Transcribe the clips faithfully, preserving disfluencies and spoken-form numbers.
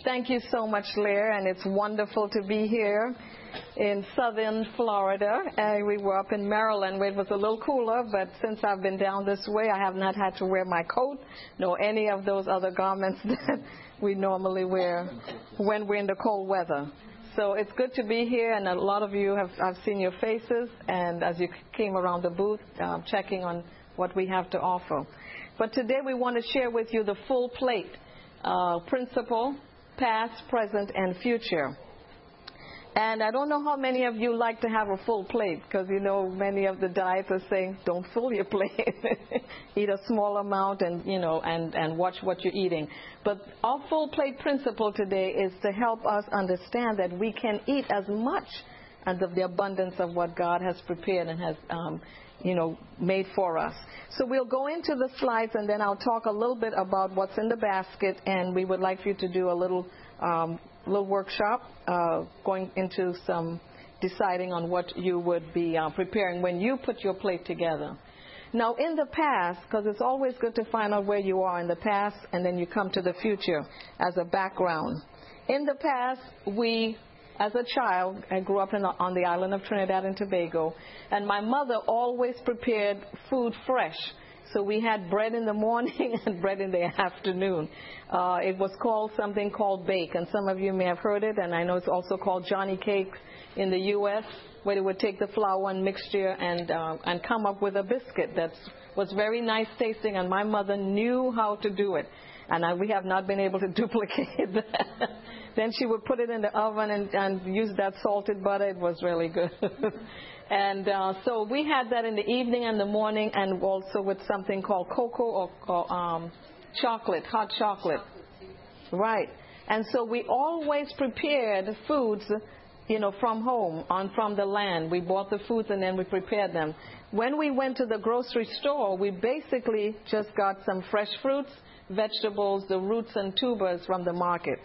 Thank you so much, Lear, and it's wonderful to be here in southern Florida. And we were up in Maryland where it was a little cooler, but since I've been down this way, I have not had to wear my coat nor any of those other garments that we normally wear when we're in the cold weather. So it's good to be here, and a lot of you have I've seen your faces, and as you came around the booth, uh, checking on what we have to offer. But today we want to share with you the full plate uh, principle, past, present, and future. And I don't know how many of you like to have a full plate, because, you know, many of the diets are saying, don't fill your plate. Eat a small amount and, you know, and, and watch what you're eating. But our full plate principle today is to help us understand that we can eat as much as of the abundance of what God has prepared and has, um, you know, made for us. So we'll go into the slides, and then I'll talk a little bit about what's in the basket, and we would like you to do a little um, little workshop uh, going into some deciding on what you would be uh, preparing when you put your plate together. Now, in the past, because it's always good to find out where you are in the past, and then you come to the future as a background. In the past, we As a child, I grew up in, on the island of Trinidad and Tobago, and my mother always prepared food fresh. So we had bread in the morning and bread in the afternoon. Uh, it was called something called bake, and some of you may have heard it, and I know it's also called Johnny Cake in the U S, where they would take the flour and mixture and uh, and come up with a biscuit that was very nice tasting, and my mother knew how to do it. And I, we have not been able to duplicate that. Then she would put it in the oven and, and use that salted butter. It was really good. and uh, so we had that in the evening and the morning, and also with something called cocoa or, or um, chocolate, hot chocolate. Right. And so we always prepared foods, you know, from home, on from the land. We bought the foods and then we prepared them. When we went to the grocery store, we basically just got some fresh fruits, vegetables, the roots and tubers from the market.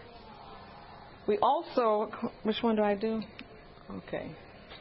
We also, which one do I do? Okay.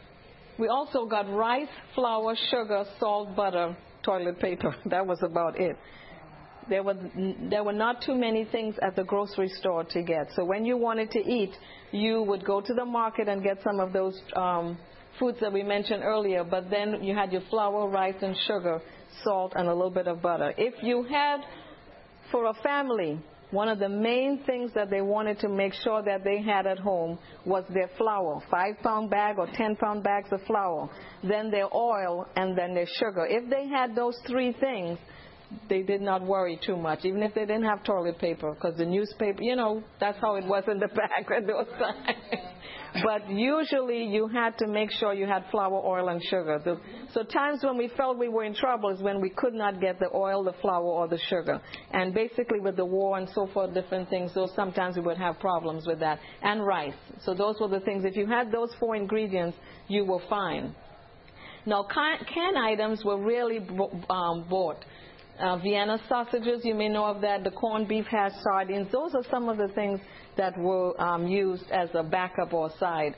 We also got rice, flour, sugar, salt, butter, toilet paper. That was about it. There was there were not too many things at the grocery store to get. So when you wanted to eat, you would go to the market and get some of those um, foods that we mentioned earlier. But then you had your flour, rice, and sugar, salt, and a little bit of butter. If you had, for a family, one of the main things that they wanted to make sure that they had at home was their flour, five-pound bag or ten-pound bags of flour, then their oil, and then their sugar. If they had those three things, they did not worry too much, even if they didn't have toilet paper, because the newspaper, you know, that's how it was in the back at those times. But usually you had to make sure you had flour, oil, and sugar. The, so times when we felt we were in trouble is when we could not get the oil, the flour, or the sugar. And basically with the war and so forth, different things, so sometimes we would have problems with that. And rice. So those were the things. If you had those four ingredients, you were fine. Now, can, canned items were really um, bought. Uh, Vienna sausages, you may know of that, the corned beef hash, sardines. Those are some of the things that were um, used as a backup or side.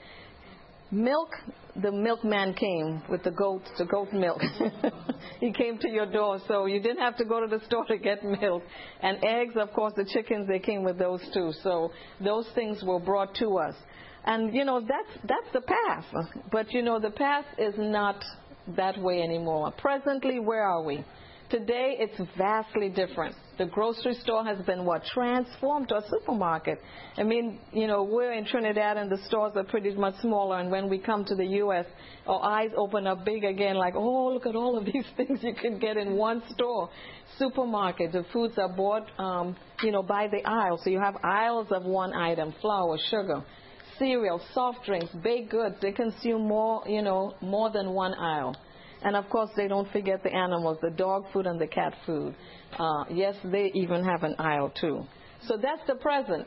Milk, the milkman came with the goat, the goat milk. He came to your door, so you didn't have to go to the store to get milk. And eggs, of course, the chickens, they came with those too. So those things were brought to us. And, you know, that's, that's the past. But, you know, the past is not that way anymore. Presently, where are we? Today, it's vastly different. The grocery store has been, what, transformed to a supermarket. I mean, you know, we're in Trinidad and the stores are pretty much smaller, and when we come to the U S, our eyes open up big again, like, oh, look at all of these things you can get in one store. Supermarket, the foods are bought, um, you know, by the aisle. So you have aisles of one item, flour, sugar, cereal, soft drinks, baked goods. They consume more, you know, more than one aisle. And, of course, they don't forget the animals, the dog food and the cat food. Uh, yes, they even have an aisle, too. So that's the present.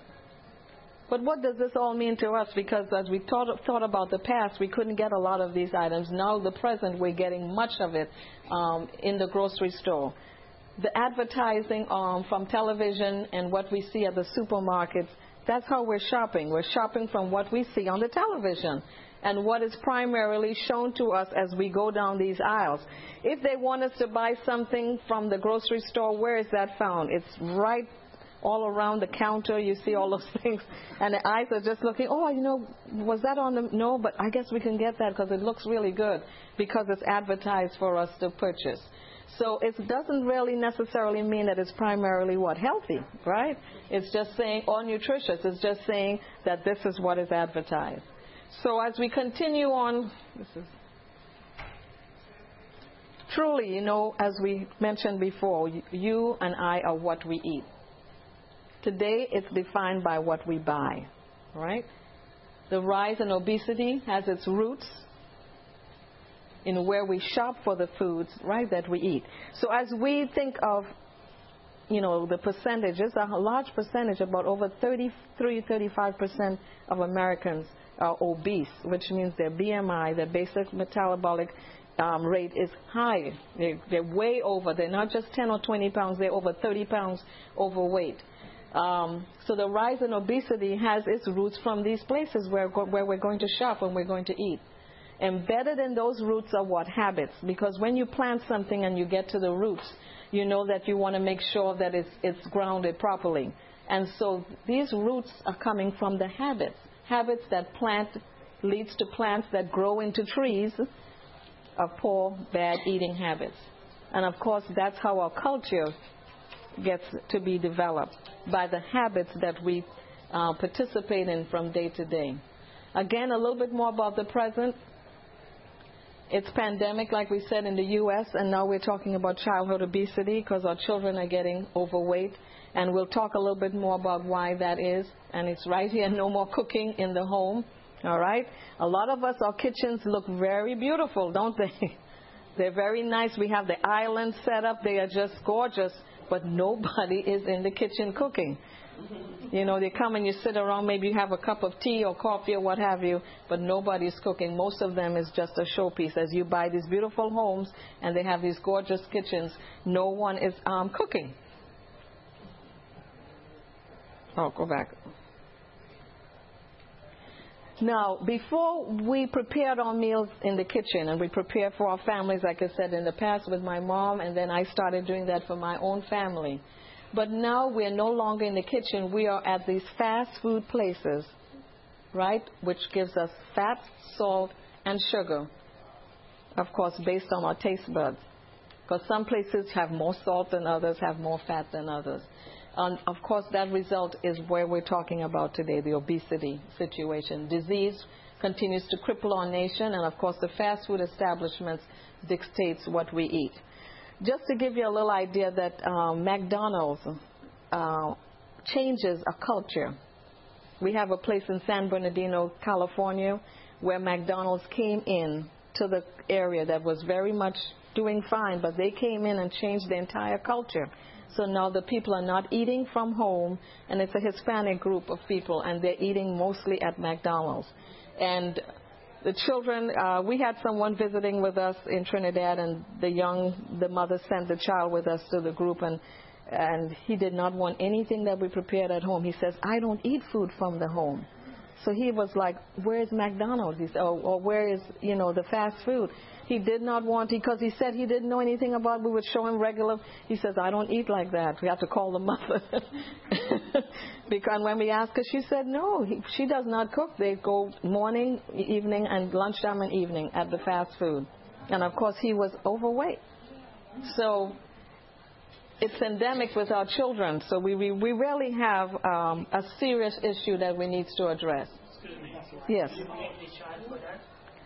But what does this all mean to us? Because as we thought, thought about the past, we couldn't get a lot of these items. Now, the present, we're getting much of it um, in the grocery store. The advertising um, from television and what we see at the supermarkets, that's how we're shopping. We're shopping from what we see on the television and what is primarily shown to us as we go down these aisles. If they want us to buy something from the grocery store, where is that found? It's right all around the counter. You see all those things, and the eyes are just looking, oh, you know, was that on the, no, but I guess we can get that because it looks really good because it's advertised for us to purchase. So it doesn't really necessarily mean that it's primarily what? Healthy, right? It's just saying, or nutritious. It's just saying that this is what is advertised. So as we continue on, this is truly, you know, as we mentioned before, you and I are what we eat. Today it's defined by what we buy, right? The rise in obesity has its roots in where we shop for the foods, right, that we eat. So as we think of, you know, the percentages, a large percentage, about over thirty-three, thirty-five percent of Americans are obese, which means their B M I, their basic metabolic um, rate is high. They're, they're way over. They're not just ten or twenty pounds, they're over thirty pounds overweight. Um, so the rise in obesity has its roots from these places where, where we're going to shop and we're going to eat. Embedded in those roots are what? Habits. Because when you plant something and you get to the roots, you know that you want to make sure that it's, it's grounded properly. And so these roots are coming from the habits. Habits that plant leads to plants that grow into trees of poor, bad eating habits. And of course, that's how our culture gets to be developed, by the habits that we uh, participate in from day to day. Again, a little bit more about the present. It's pandemic, like we said, in the U S, and now we're talking about childhood obesity because our children are getting overweight. And we'll talk a little bit more about why that is. And it's right here, no more cooking in the home. All right? A lot of us, our kitchens look very beautiful, don't they? They're very nice. We have the island set up. They are just gorgeous. But nobody is in the kitchen cooking. You know, they come and you sit around, maybe you have a cup of tea or coffee or what have you, but nobody's cooking. Most of them is just a showpiece. As you buy these beautiful homes and they have these gorgeous kitchens, no one is um, cooking. Oh, go back. Now, before we prepared our meals in the kitchen, and we prepared for our families, like I said in the past with my mom, and then I started doing that for my own family. But now we're no longer in the kitchen. We are at these fast food places, right, which gives us fat, salt, and sugar, of course, based on our taste buds. Because some places have more salt than others, have more fat than others. And of course, that result is where we're talking about today, the obesity situation. Disease continues to cripple our nation, and of course, the fast food establishments dictates what we eat. Just to give you a little idea that um, McDonald's uh, changes a culture. We have a place in San Bernardino, California, where McDonald's came in to the area that was very much doing fine, but they came in and changed the entire culture. So now the people are not eating from home, and it's a Hispanic group of people, and they're eating mostly at McDonald's. And the children, uh, we had someone visiting with us in Trinidad, and the young, the mother sent the child with us to the group, and and he did not want anything that we prepared at home. He says, I don't eat food from the home. So he was like, where's McDonald's? He said, or, or where is, you know, the fast food? He did not want, because he said he didn't know anything about it. We would show him regular. He says, I don't eat like that. We have to call the mother. Because when we asked her, she said, no, he, she does not cook. They go morning, evening, and lunchtime and evening at the fast food. And, of course, he was overweight. So it's endemic with our children. So we, we, we really have um, a serious issue that we need to address. Excuse me. Yes. Do you blame the child for that?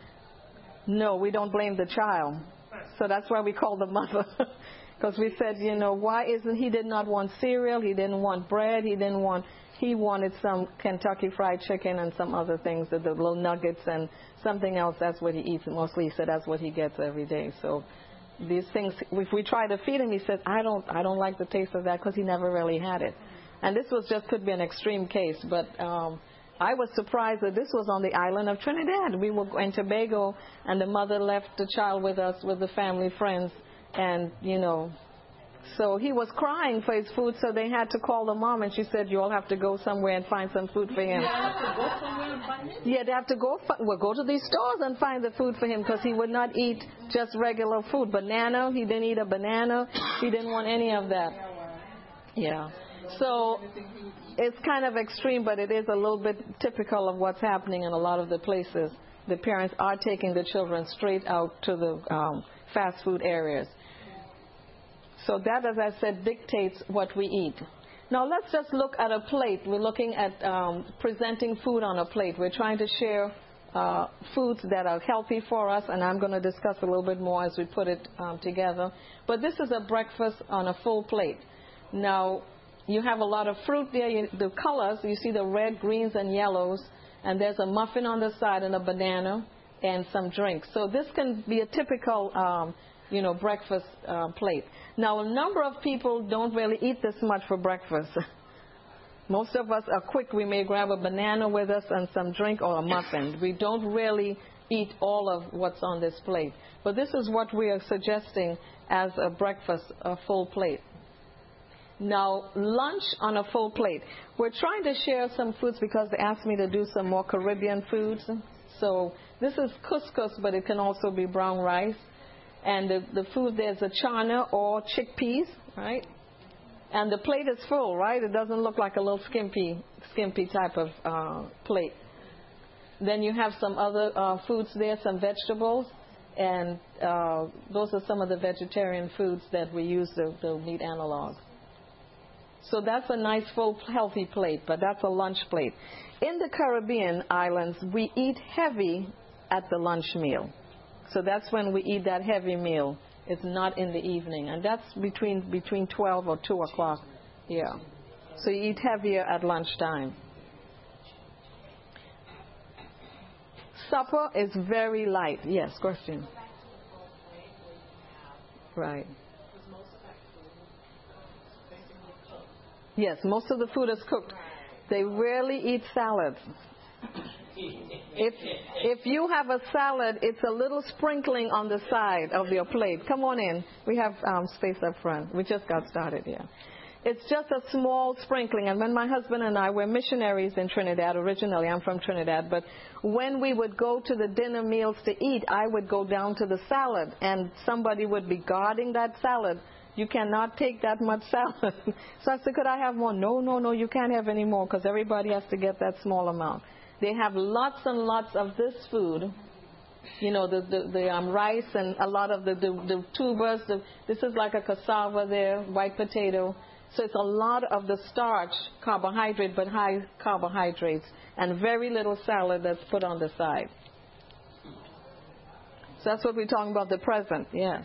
No, we don't blame the child. So that's why we call the mother. Because we said, you know, why isn't he did not want cereal, he didn't want bread, he didn't want, he wanted some Kentucky Fried Chicken and some other things, the, the little nuggets and something else. That's what he eats mostly. He said that's what he gets every day. So these things, if we try to feed him, he says, I don't, I don't like the taste of that, because he never really had it. And this was just could be an extreme case, but um, I was surprised that this was on the island of Trinidad. We were in Tobago, and the mother left the child with us, with the family friends, and, you know, so he was crying for his food, so they had to call the mom, and she said, you all have to go somewhere and find some food for him. You have to go somewhere and find it? Yeah, they have to go, well, go to these stores and find the food for him, because he would not eat just regular food. Banana, he didn't eat a banana. He didn't want any of that. Yeah. So it's kind of extreme, but it is a little bit typical of what's happening in a lot of the places. The parents are taking the children straight out to the um, fast food areas. So that, as I said, dictates what we eat. Now let's just look at a plate. We're looking at um, presenting food on a plate. We're trying to share uh, foods that are healthy for us, and I'm going to discuss a little bit more as we put it um, together. But this is a breakfast on a full plate. Now, you have a lot of fruit there. You, the colors, you see the red, greens, and yellows. And there's a muffin on the side and a banana and some drinks. So this can be a typical, um, you know, breakfast uh, plate. Now, a number of people don't really eat this much for breakfast. Most of us are quick. We may grab a banana with us and some drink or a muffin. We don't really eat all of what's on this plate. But this is what we are suggesting as a breakfast, a full plate. Now, lunch on a full plate. We're trying to share some foods because they asked me to do some more Caribbean foods. So this is couscous, but it can also be brown rice. And the, the food, there's a chana or chickpeas, right? And the plate is full, right? It doesn't look like a little skimpy, skimpy type of uh, plate. Then you have some other uh, foods there, some vegetables. And uh, those are some of the vegetarian foods that we use, the, the meat analogs. So that's a nice, full, healthy plate, but that's a lunch plate. In the Caribbean islands, we eat heavy at the lunch meal. So that's when we eat that heavy meal. It's not in the evening. And that's between between twelve or two o'clock. Yeah. So you eat heavier at lunchtime. Supper is very light. Yes, question. Right. Yes, most of the food is cooked. They rarely eat salads. If if you have a salad, it's a little sprinkling on the side of your plate. Come on in. We have um, space up front. We just got started here. It's just a small sprinkling. And when my husband and I were missionaries in Trinidad, originally I'm from Trinidad, but when we would go to the dinner meals to eat, I would go down to the salad, and somebody would be guarding that salad. You cannot take that much salad. So I said, could I have more? No, no, no, you can't have any more because everybody has to get that small amount. They have lots and lots of this food, you know, the the, the um, rice and a lot of the, the, the tubers. The, this is like a cassava there, white potato. So it's a lot of the starch, carbohydrate, but high carbohydrates, and very little salad that's put on the side. So that's what we're talking about, the present, yes.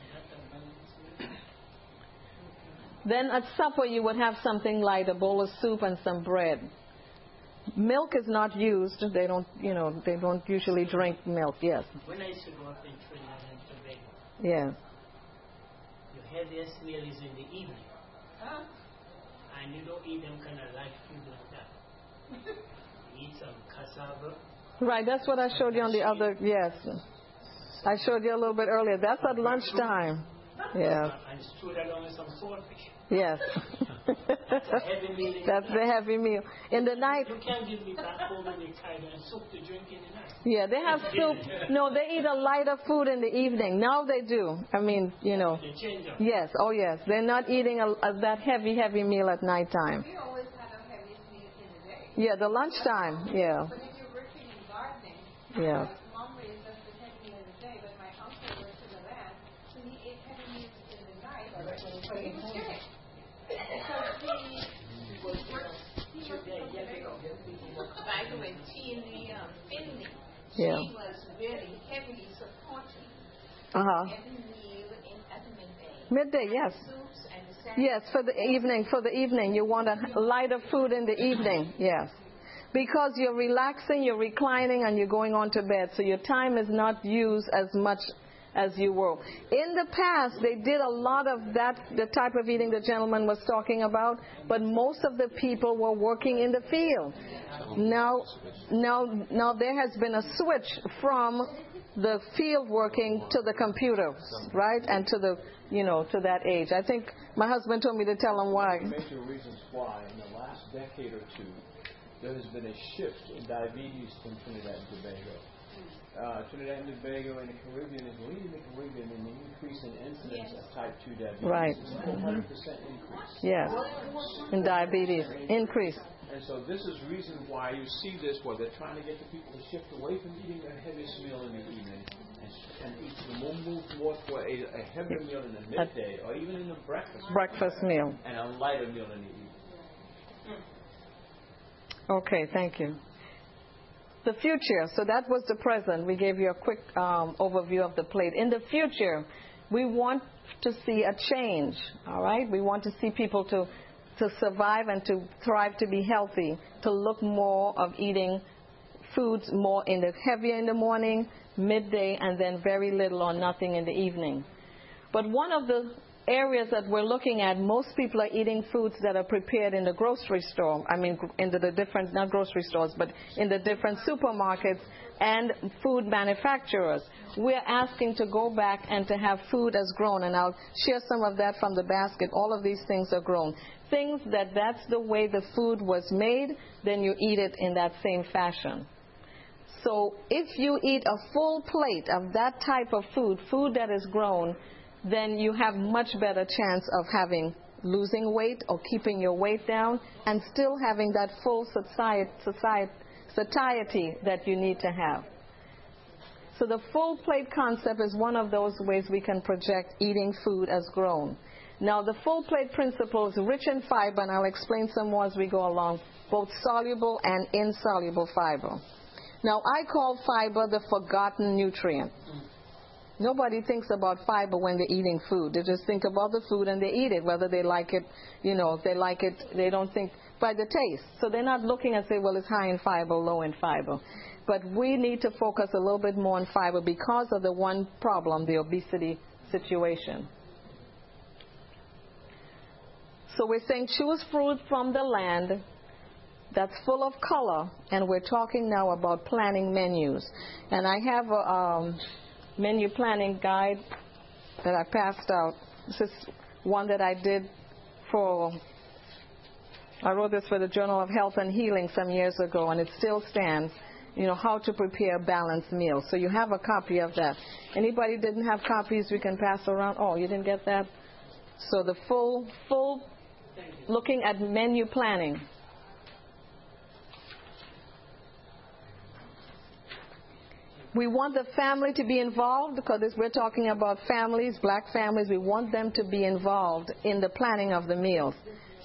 Then at supper you would have something light, a bowl of soup and some bread. Milk is not used. They don't, you know, they don't usually drink milk. Yes. When I used to go up in Trinidad and Tobago, yes, your heaviest meal is in the evening. Huh? And you don't eat them kind of light food like that. You eat some cassava. Right, that's what I showed you on the other, yes. I showed you a little bit earlier. That's at lunchtime. Yeah. And stewed along with some swordfish. Yes. That's a heavy meal. That's the heavy meal. In the night. You can't give me back home in the tide and soup to drink in the night. Yeah, they have soup. No, they eat a lighter food in the evening. Now they do. I mean, you know. They change up. Yes, oh yes. They're not eating a, a, that heavy, heavy meal at nighttime. We always had a heavy meal in the day. Yeah, the lunchtime. Yeah. But if you're working in gardening, Yeah. mom raised us with heavy meal in the day, but my uncle worked in the land, so he ate heavy meals in the night. But he was sick. Because he was he was by the way, she in the um, Finley, Yeah. she was very heavily supporting Uh-huh. every meal in at the midday. Midday, yes. Soups and the salads. Yes, for the evening, for the evening. You want a lighter food in the evening, yes. Because you're relaxing, you're reclining, and you're going on to bed. So your time is not used as much as you were. In the past, they did a lot of that, the type of eating the gentleman was talking about, but most of the people were working in the field. Now, now, now there has been a switch from the field working to the computers, right, and to the, you know, to that age. I think my husband told me to tell him why. Major reasons why in the last decade or two there has been a shift in diabetes in Trinidad and Tobago. Uh, Trinidad and Tobago and the Caribbean is leading the Caribbean in the increase in incidence Yes. of type two diabetes. Right. It's a four hundred percent increase. Yes. In diabetes. Increase. And so this is the reason why you see this, where they're trying to get the people to shift away from eating their heaviest meal in the evening and, and eat the more move more for a, a heavier meal in the midday or even in the breakfast. Breakfast meal. And a lighter meal in the evening. Okay, thank you. The future. So that was the present. We gave you a quick um, overview of the plate. In the future, we want to see a change. All right? We want to see people to to survive and to thrive, to be healthy, to look more of eating foods more in the heavier in the morning, midday, and then very little or nothing in the evening. But one of the areas that we're looking at, most people are eating foods that are prepared in the grocery store. I mean, in the, the different, not grocery stores, but in the different supermarkets and food manufacturers. We're asking to go back and to have food as grown, and I'll share some of that from the basket. All of these things are grown. Things that that's the way the food was made, then you eat it in that same fashion. So if you eat a full plate of that type of food, food that is grown, then you have much better chance of having losing weight or keeping your weight down and still having that full satiety, satiety that you need to have. So the full plate concept is one of those ways we can project eating food as grown. Now the full plate principle is rich in fiber, and I'll explain some more as we go along, both soluble and insoluble fiber. Now I call fiber the forgotten nutrient. Nobody thinks about fiber when they're eating food. They just think about the food and they eat it, whether they like it, you know, if they like it, they don't think by the taste. So they're not looking and say, well, it's high in fiber, low in fiber. But we need to focus a little bit more on fiber because of the one problem, the obesity situation. So we're saying choose fruit from the land that's full of color, and we're talking now about planning menus. And I have a um, menu planning guide that I passed out. This is one that I did for, I wrote this for the Journal of Health and Healing some years ago, and it still stands. You know, how to prepare a balanced meal. So you have a copy of that. Anybody didn't have copies we can pass around? Oh, you didn't get that? So the full, full, looking at menu planning. We want the family to be involved because we're talking about families, black families. We want them to be involved in the planning of the meals.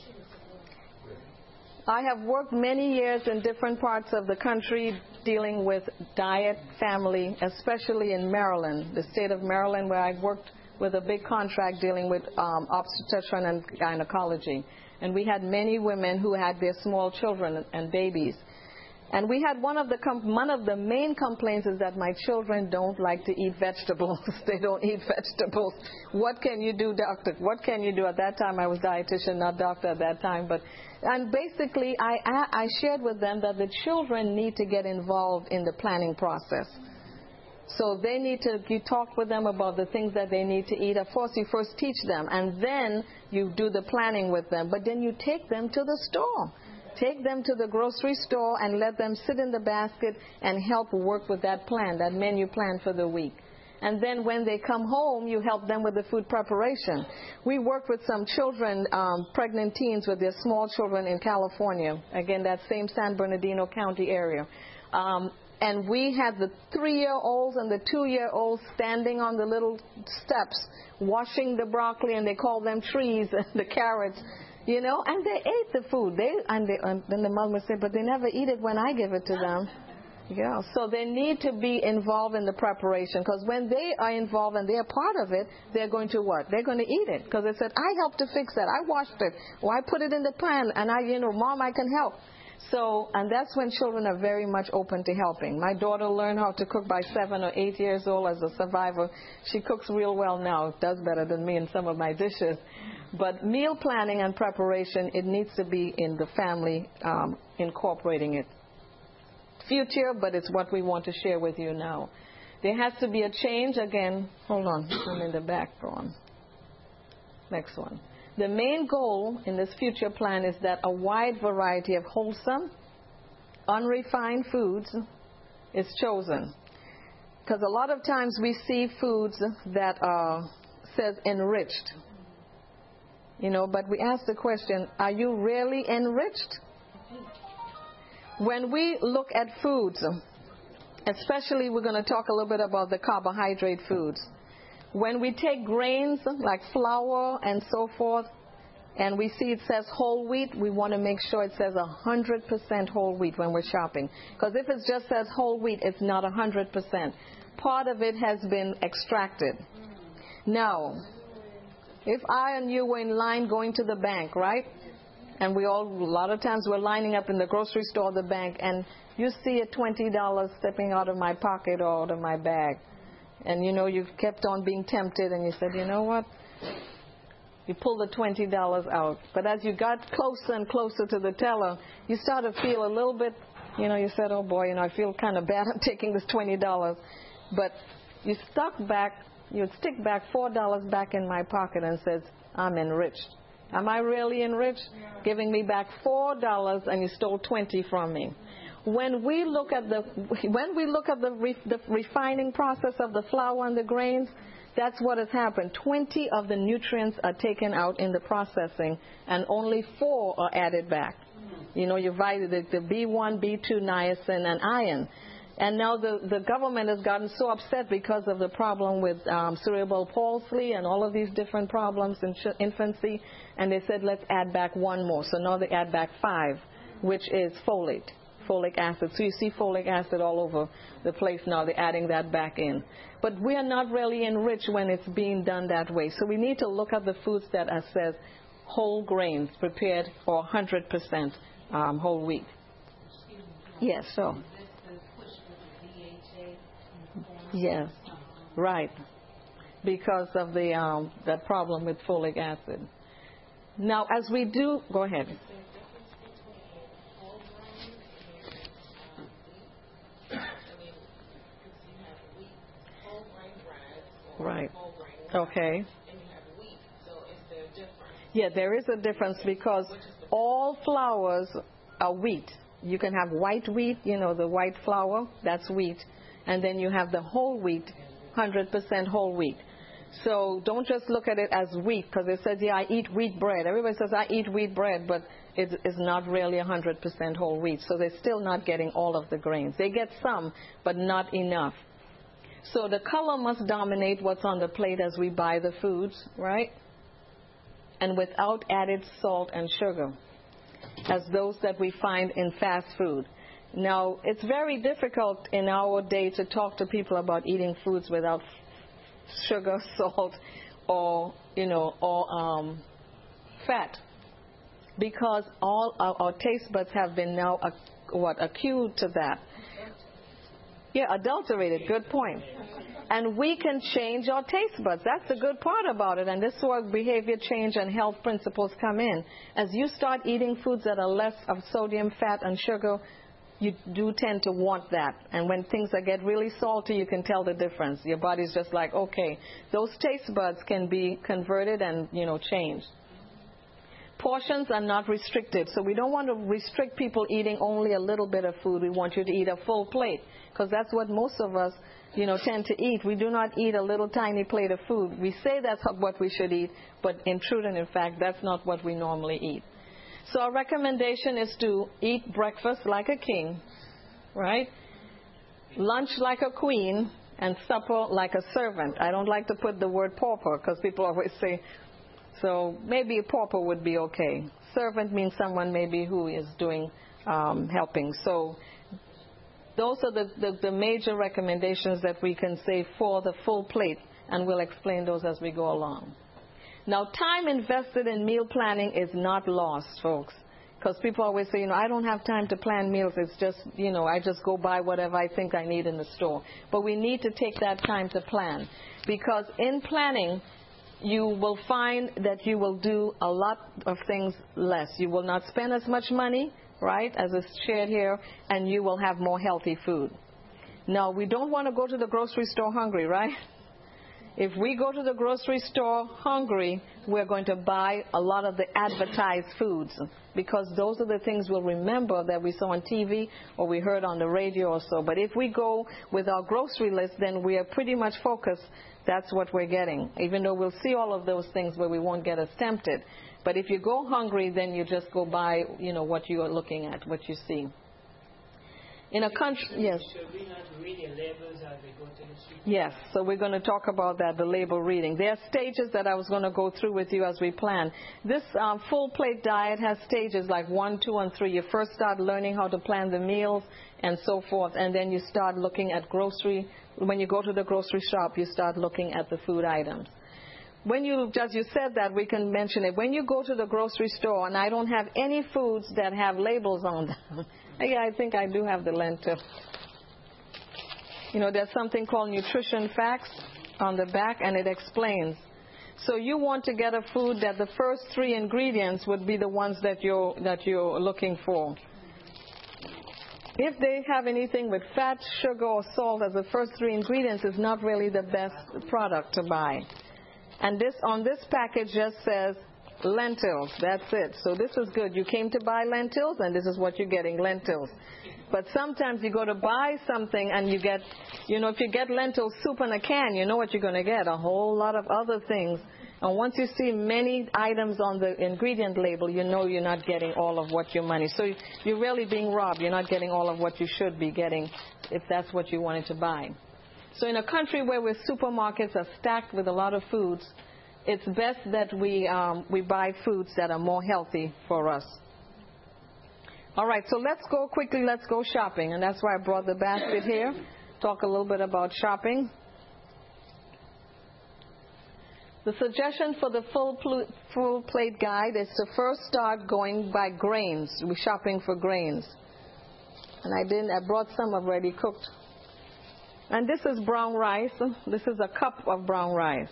I have worked many years in different parts of the country dealing with diet, family, especially in Maryland, the state of Maryland, where I worked with a big contract dealing with um, obstetrician and gynecology. And we had many women who had their small children and babies. And we had one of the com- one of the main complaints is that my children don't like to eat vegetables. They don't eat vegetables. What can you do, doctor? What can you do? At that time, I was dietitian, not doctor at that time. But and basically, I I shared with them that the children need to get involved in the planning process. So they need to, you talk with them about the things that they need to eat. Of course, you first teach them, and then you do the planning with them. But then you take them to the store. Take them to the grocery store and let them sit in the basket and help work with that plan, that menu plan for the week. And then when they come home, you help them with the food preparation. We work with some children, um, pregnant teens with their small children in California. Again, that same San Bernardino County area. Um, and we had the three-year-olds and the two-year-olds standing on the little steps, washing the broccoli, and they call them trees, and the carrots. You know, and they ate the food. They and, they, and then the mom would say, but they never eat it when I give it to them. Yeah, so they need to be involved in the preparation, because when they are involved and they're part of it, they're going to what? They're going to eat it, because they said, I helped to fix that. I washed it. Or I put it in the pan, and I, you know, Mom, I can help. So, and that's when children are very much open to helping. My daughter learned how to cook by seven or eight years old as a survivor. She cooks real well now, does better than me in some of my dishes. But meal planning and preparation, it needs to be in the family, um, incorporating it. Future, but it's what we want to share with you now. There has to be a change. Again, hold on, I'm in the back. Go on. Next one. The main goal in this future plan is that a wide variety of wholesome, unrefined foods is chosen. Because a lot of times we see foods that are, says enriched. You know, but we ask the question, are you really enriched? When we look at foods, especially we're going to talk a little bit about the carbohydrate foods. When we take grains like flour and so forth, and we see it says whole wheat, we want to make sure it says one hundred percent whole wheat when we're shopping. Because if it just says whole wheat, it's not one hundred percent. Part of it has been extracted. Now, if I and you were in line going to the bank, right? And we all, a lot of times we're lining up in the grocery store or the bank, and you see a twenty dollars stepping out of my pocket or out of my bag. And you know, you've kept on being tempted, and you said, you know what? You pull the twenty dollars out. But as you got closer and closer to the teller, you start to feel a little bit, you know, you said, oh boy, you know, I feel kind of bad I'm taking this twenty dollars. But you stuck back, you'd stick back four dollars back in my pocket and says, I'm enriched. Am I really enriched? Yeah. Giving me back four dollars and you stole twenty from me. When we look at the when we look at the, re, the refining process of the flour and the grains, that's what has happened. twenty of the nutrients are taken out in the processing, and only four are added back. You know, you divided the, the B one, B two, niacin, and iron. And now the, the government has gotten so upset because of the problem with um, cerebral palsy and all of these different problems in ch- infancy, and they said, let's add back one more. So now they add back five, which is folate, folic acid. So you see folic acid all over the place now. They're adding that back in. But we are not really enriched when it's being done that way. So we need to look at the foods that are says whole grains prepared or one hundred percent um, whole wheat. Yes, so. Yes, right. Because of the um, that problem with folic acid. Now, as we do, go ahead. Right. Okay. Yeah, there is a difference because all flours are wheat. You can have white wheat, you know, the white flour, that's wheat. And then you have the whole wheat, one hundred percent whole wheat. So don't just look at it as wheat, because it says, yeah, I eat wheat bread. Everybody says, I eat wheat bread, but it is not really one hundred percent whole wheat. So they're still not getting all of the grains. They get some, but not enough. So the color must dominate what's on the plate as we buy the foods, right? And without added salt and sugar, as those that we find in fast food. Now, it's very difficult in our day to talk to people about eating foods without sugar, salt, or, you know, or um, fat, because all our, our taste buds have been now, uh, what, accued to that. Yeah, adulterated, good point. And we can change our taste buds. That's the good part about it. And this is where behavior change and health principles come in. As you start eating foods that are less of sodium, fat, and sugar, you do tend to want that. And when things are get really salty, you can tell the difference. Your body's just like, okay, those taste buds can be converted and, you know, changed. Portions are not restricted. So we don't want to restrict people eating only a little bit of food. We want you to eat a full plate, because that's what most of us, you know, tend to eat. We do not eat a little tiny plate of food. We say that's what we should eat, but in truth and in fact, that's not what we normally eat. So our recommendation is to eat breakfast like a king, right? Lunch like a queen, and supper like a servant. I don't like to put the word pauper, because people always say, so maybe a pauper would be okay. Servant means someone maybe who is doing um, helping. So those are the, the, the major recommendations that we can say for the full plate, and we'll explain those as we go along. Now, time invested in meal planning is not lost, folks, because people always say, you know, I don't have time to plan meals. It's just, you know, I just go buy whatever I think I need in the store. But we need to take that time to plan, because in planning, you will find that you will do a lot of things less. You will not spend as much money, right, as is shared here, and you will have more healthy food. Now, we don't want to go to the grocery store hungry, right? If we go to the grocery store hungry, we're going to buy a lot of the advertised foods because those are the things we'll remember that we saw on T V or we heard on the radio or so. But if we go with our grocery list, then we are pretty much focused. That's what we're getting, even though we'll see all of those things where we won't get as tempted. But if you go hungry, then you just go by, you know, what you are looking at, what you see. In a country, yes. Should we not read the labels as we go to the street? Yes, so we're going to talk about that, the label reading. There are stages that I was going to go through with you as we plan. This um, full plate diet has stages like one, two, and three. You first start learning how to plan the meals and so forth, and then you start looking at grocery. When you go to the grocery shop, you start looking at the food items. When you, as you said that, we can mention it. When you go to the grocery store, and I don't have any foods that have labels on them. Yeah, I think I do have the lentil. You know, there's something called nutrition facts on the back, and it explains. So you want to get a food that the first three ingredients would be the ones that you're that you're looking for. If they have anything with fat, sugar, or salt as the first three ingredients, it's not really the best product to buy. And this on this package just says lentils. That's it. So this is good. You came to buy lentils, and this is what you're getting, lentils. But sometimes you go to buy something, and you get, you know, if you get lentil soup in a can, you know what you're going to get, a whole lot of other things. And once you see many items on the ingredient label, you know you're not getting all of what your money. So you're really being robbed. You're not getting all of what you should be getting if that's what you wanted to buy. So in a country where where supermarkets are stacked with a lot of foods, it's best that we um, we buy foods that are more healthy for us. All right, so let's go quickly. Let's go shopping, and that's why I brought the basket here. Talk a little bit about shopping. The suggestion for the full pl- full plate guide is to first start going by grains. We're shopping for grains, and I didn't. I brought some already cooked. And this is brown rice. This is a cup of brown rice.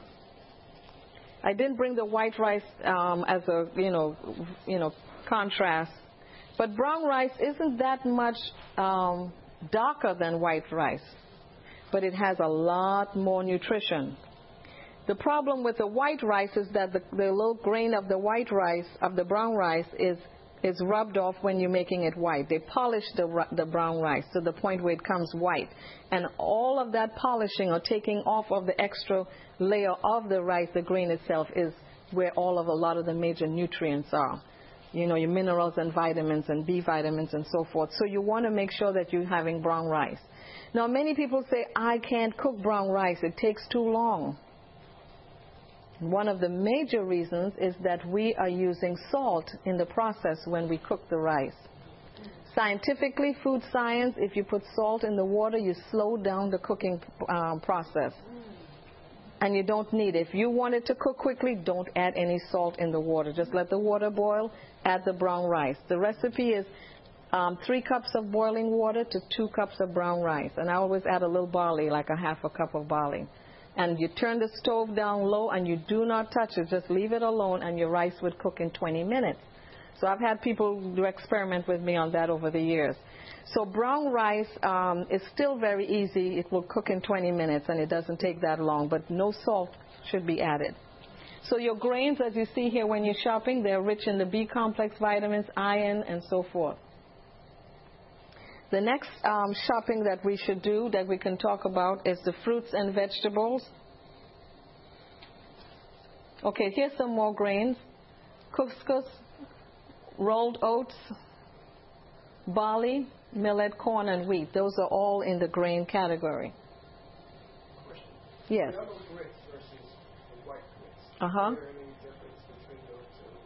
I didn't bring the white rice um, as a, you know, you know, contrast. But brown rice isn't that much um, darker than white rice. But it has a lot more nutrition. The problem with the white rice is that the, the little grain of the white rice, of the brown rice, is is rubbed off when you're making it white. They polish the the brown rice to the point where it comes white. And all of that polishing or taking off of the extra layer of the rice, the grain itself, is where all of a lot of the major nutrients are. You know, your minerals and vitamins and B vitamins and so forth. So you want to make sure that you're having brown rice. Now, many people say, I can't cook brown rice. It takes too long. One of the major reasons is that we are using salt in the process when we cook the rice. Scientifically, food science, if you put salt in the water, you slow down the cooking um, process. And you don't need it. If you want it to cook quickly, don't add any salt in the water. Just let the water boil, add the brown rice. The recipe is um, three cups of boiling water to two cups of brown rice. And I always add a little barley, like a half a cup of barley. And you turn the stove down low and you do not touch it. Just leave it alone and your rice would cook in twenty minutes. So I've had people do experiment with me on that over the years. So brown rice um, is still very easy. It will cook in twenty minutes and it doesn't take that long. But no salt should be added. So your grains, as you see here when you're shopping, they're rich in the B complex vitamins, iron, and so forth. The next um, shopping that we should do, that we can talk about, is the fruits and vegetables. Okay, here's some more grains. Couscous, rolled oats, barley, millet, corn, and wheat. Those are all in the grain category. Question. Yes. Yellow grits versus the white grits. Uh-huh. Is there any difference between those two?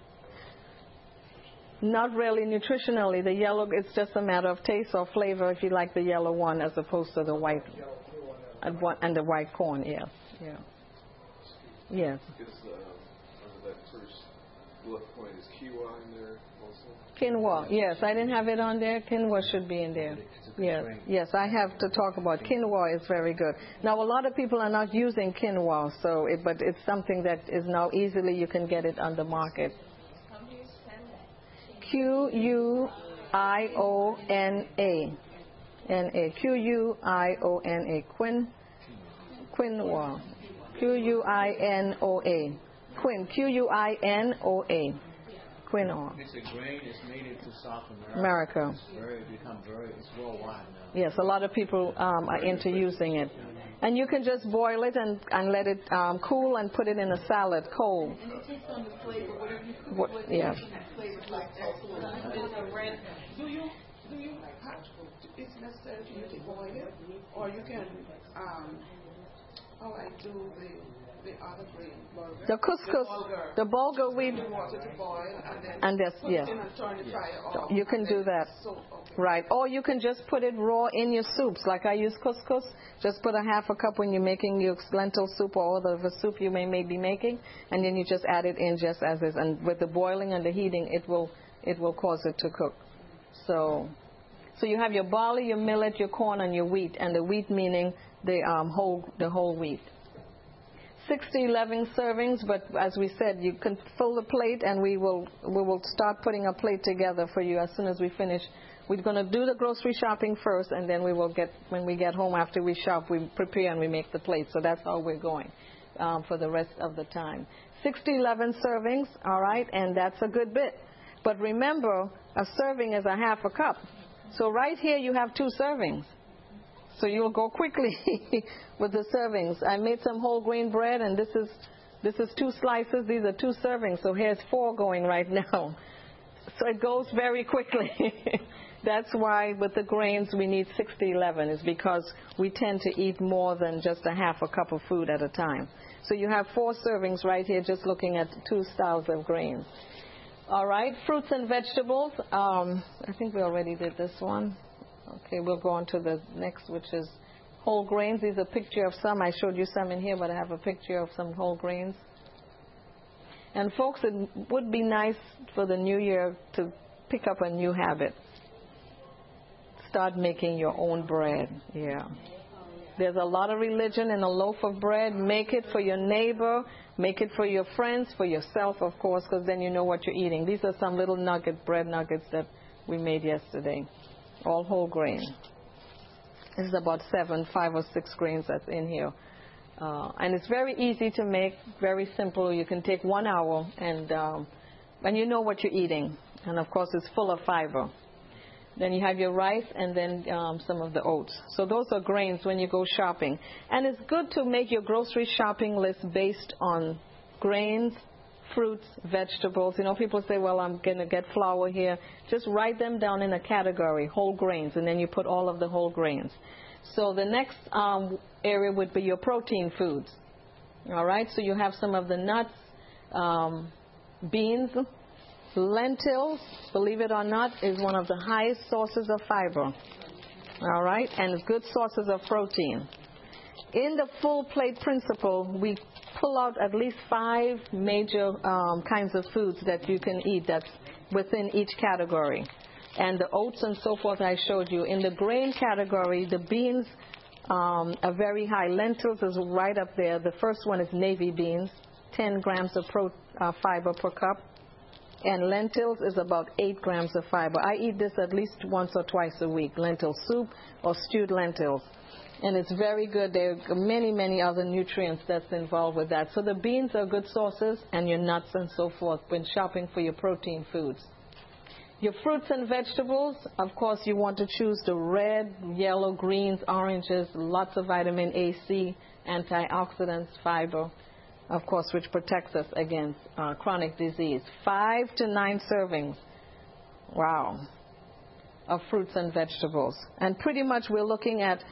Not really nutritionally. The yellow, it's just a matter of taste or flavor if you like the yellow one as opposed to the white and, one, and the white corn. Yes. Yeah. Yes. Is uh, under that first bullet point, is quinoa in there also? Quinoa. Yes, I didn't have it on there. Quinoa should be in there. Yes. Yes, I have to talk about quinoa. Is very good. Now a lot of people are not using quinoa, so it, but it's something that is now easily you can get it on the market. Q U I O N A. N A. Q U I O N A. Quin, quinoa. Q U I N O A. Quin, Q U I N O A. Quinoa. It's a grain. It's made into South America. America. It's very become very. It's worldwide now. Yes, a lot of people um, are into using it. And you can just boil it and, and let it um, cool and put it in a salad cold. And it takes on the flavor, whatever you put, What, what yeah. flavors like excellent. It's a red. Do you do you have, it's necessary for you to boil it, or you can um how I do the the other grain burger. The couscous, the bulgur wheat, The water to boil and then and this, put yes. it in and turn the fire off. You can and do then that. soak, okay. Right. Or you can just put it raw in your soups. Like I use couscous. Just put a half a cup when you're making your lentil soup or the soup you may, may be making, and then you just add it in just as is. And with the boiling and the heating, it will it will cause it to cook. So, so you have your barley, your millet, your corn, and your wheat. And the wheat meaning the um, whole the whole wheat. sixty, eleven servings, but as we said, you can fill the plate, and we will we will start putting a plate together for you as soon as we finish. We're going to do the grocery shopping first, and then we will get, when we get home after we shop, we prepare and we make the plate. So that's how we're going um, for the rest of the time. sixty, eleven servings, all right, and that's a good bit. But remember, a serving is a half a cup. So right here you have two servings. So you'll go quickly with the servings. I made some whole grain bread, and this is this is two slices. These are two servings. So here's four going right now. So it goes very quickly. That's why with the grains we need sixty, eleven, is because we tend to eat more than just a half a cup of food at a time. So you have four servings right here just looking at two styles of grains. All right, fruits and vegetables. Um, I think we already did this one. Okay, we'll go on to the next, which is whole grains. These are a picture of some. I showed you some in here, but I have a picture of some whole grains. And folks, it would be nice for the new year to pick up a new habit. Start making your own bread. Yeah. There's a lot of religion in a loaf of bread. Make it for your neighbor. Make it for your friends, for yourself, of course, because then you know what you're eating. These are some little nugget, bread nuggets that we made yesterday. All whole grain. This is about seven, five or six grains that's in here. Uh, and it's very easy to make, very simple. You can take one hour and, um, and you know what you're eating. And, of course, it's full of fiber. Then you have your rice and then um, some of the oats. So those are grains when you go shopping. And it's good to make your grocery shopping list based on grains, fruits, vegetables. You know, people say, well, I'm going to get flour here. Just write them down in a category, whole grains, and then you put all of the whole grains. So the next um, area would be your protein foods. All right, so you have some of the nuts, um, beans, lentils, believe it or not, is one of the highest sources of fiber. All right, and it's good sources of protein. In the full plate principle, we pull out at least five major um, kinds of foods that you can eat that's within each category. And the oats and so forth I showed you. In the grain category, the beans um, are very high. Lentils is right up there. The first one is navy beans, ten grams of pro, uh, fiber per cup. And lentils is about eight grams of fiber. I eat this at least once or twice a week, lentil soup or stewed lentils. And it's very good. There are many, many other nutrients that's involved with that. So the beans are good sources, and your nuts and so forth when shopping for your protein foods. Your fruits and vegetables, of course, you want to choose the red, yellow, greens, oranges, lots of vitamin A, C, antioxidants, fiber, of course, which protects us against uh, chronic disease. Five to nine servings, wow, of fruits and vegetables. And pretty much we're looking at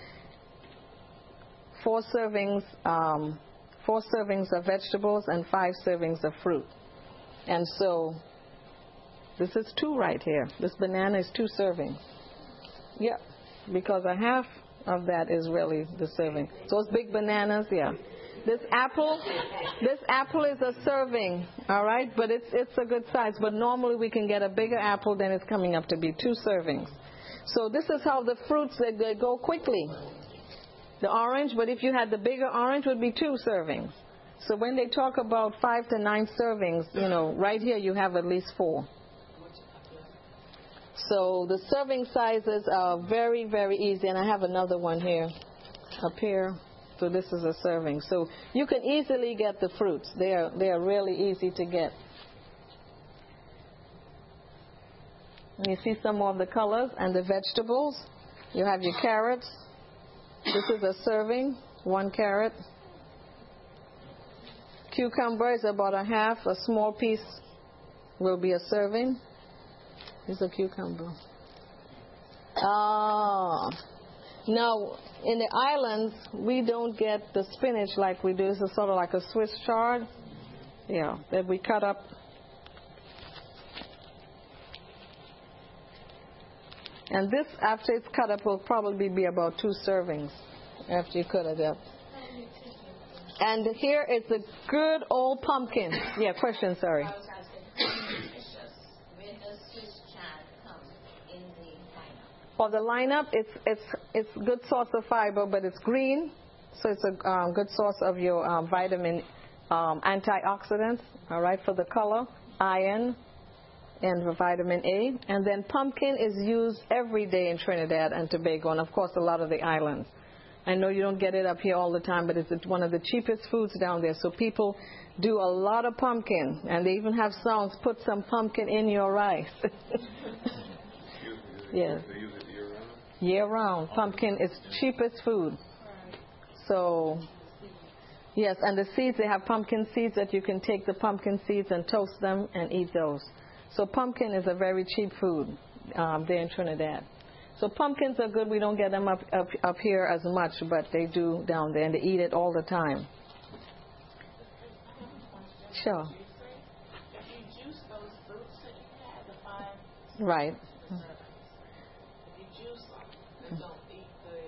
four servings, um, four servings of vegetables and five servings of fruit. And so this is two right here. This banana is two servings. Yeah, because a half of that is really the serving. Those big bananas, yeah. This apple, this apple is a serving, all right? But it's it's a good size. But normally we can get a bigger apple, then it's coming up to be two servings. So this is how the fruits, they, they go quickly. The orange, but if you had the bigger orange, would be two servings. So when they talk about five to nine servings, you know, right here you have at least four. So the serving sizes are very, very easy. And I have another one here, up here. So this is a serving. So you can easily get the fruits. They are, they are really easy to get. And you see some more of the colors and the vegetables. You have your carrots. This is a serving, one carrot. Cucumber is about a half, a small piece will be a serving. Here's a cucumber. Ah. Now, in the islands, we don't get the spinach like we do. This is sort of like a Swiss chard. Yeah, that we cut up. And this, after it's cut up, will probably be about two servings after you cut it up. And here is the good old pumpkin. Yeah, question, sorry. I was asking, where does Swiss chard come in the lineup? For the lineup, it's it's it's good source of fiber, but it's green, so it's a um, good source of your um, vitamin um, antioxidants. All right, for the color, iron, and for vitamin A. And then pumpkin is used every day in Trinidad and Tobago, and of course a lot of the islands. I know you don't get it up here all the time, but it's one of the cheapest foods down there. So people do a lot of pumpkin, and they even have songs, put some pumpkin in your rice. Yes. They use it year round? Year round. Pumpkin is cheapest food. So, yes, and the seeds, they have pumpkin seeds that you can take the pumpkin seeds and toast them and eat those. So pumpkin is a very cheap food um, there in Trinidad. So pumpkins are good. We don't get them up, up up here as much, but they do down there, and they eat it all the time. Sure. If you juice those fruits that you had, the five, Right. if you juice them, then don't eat the,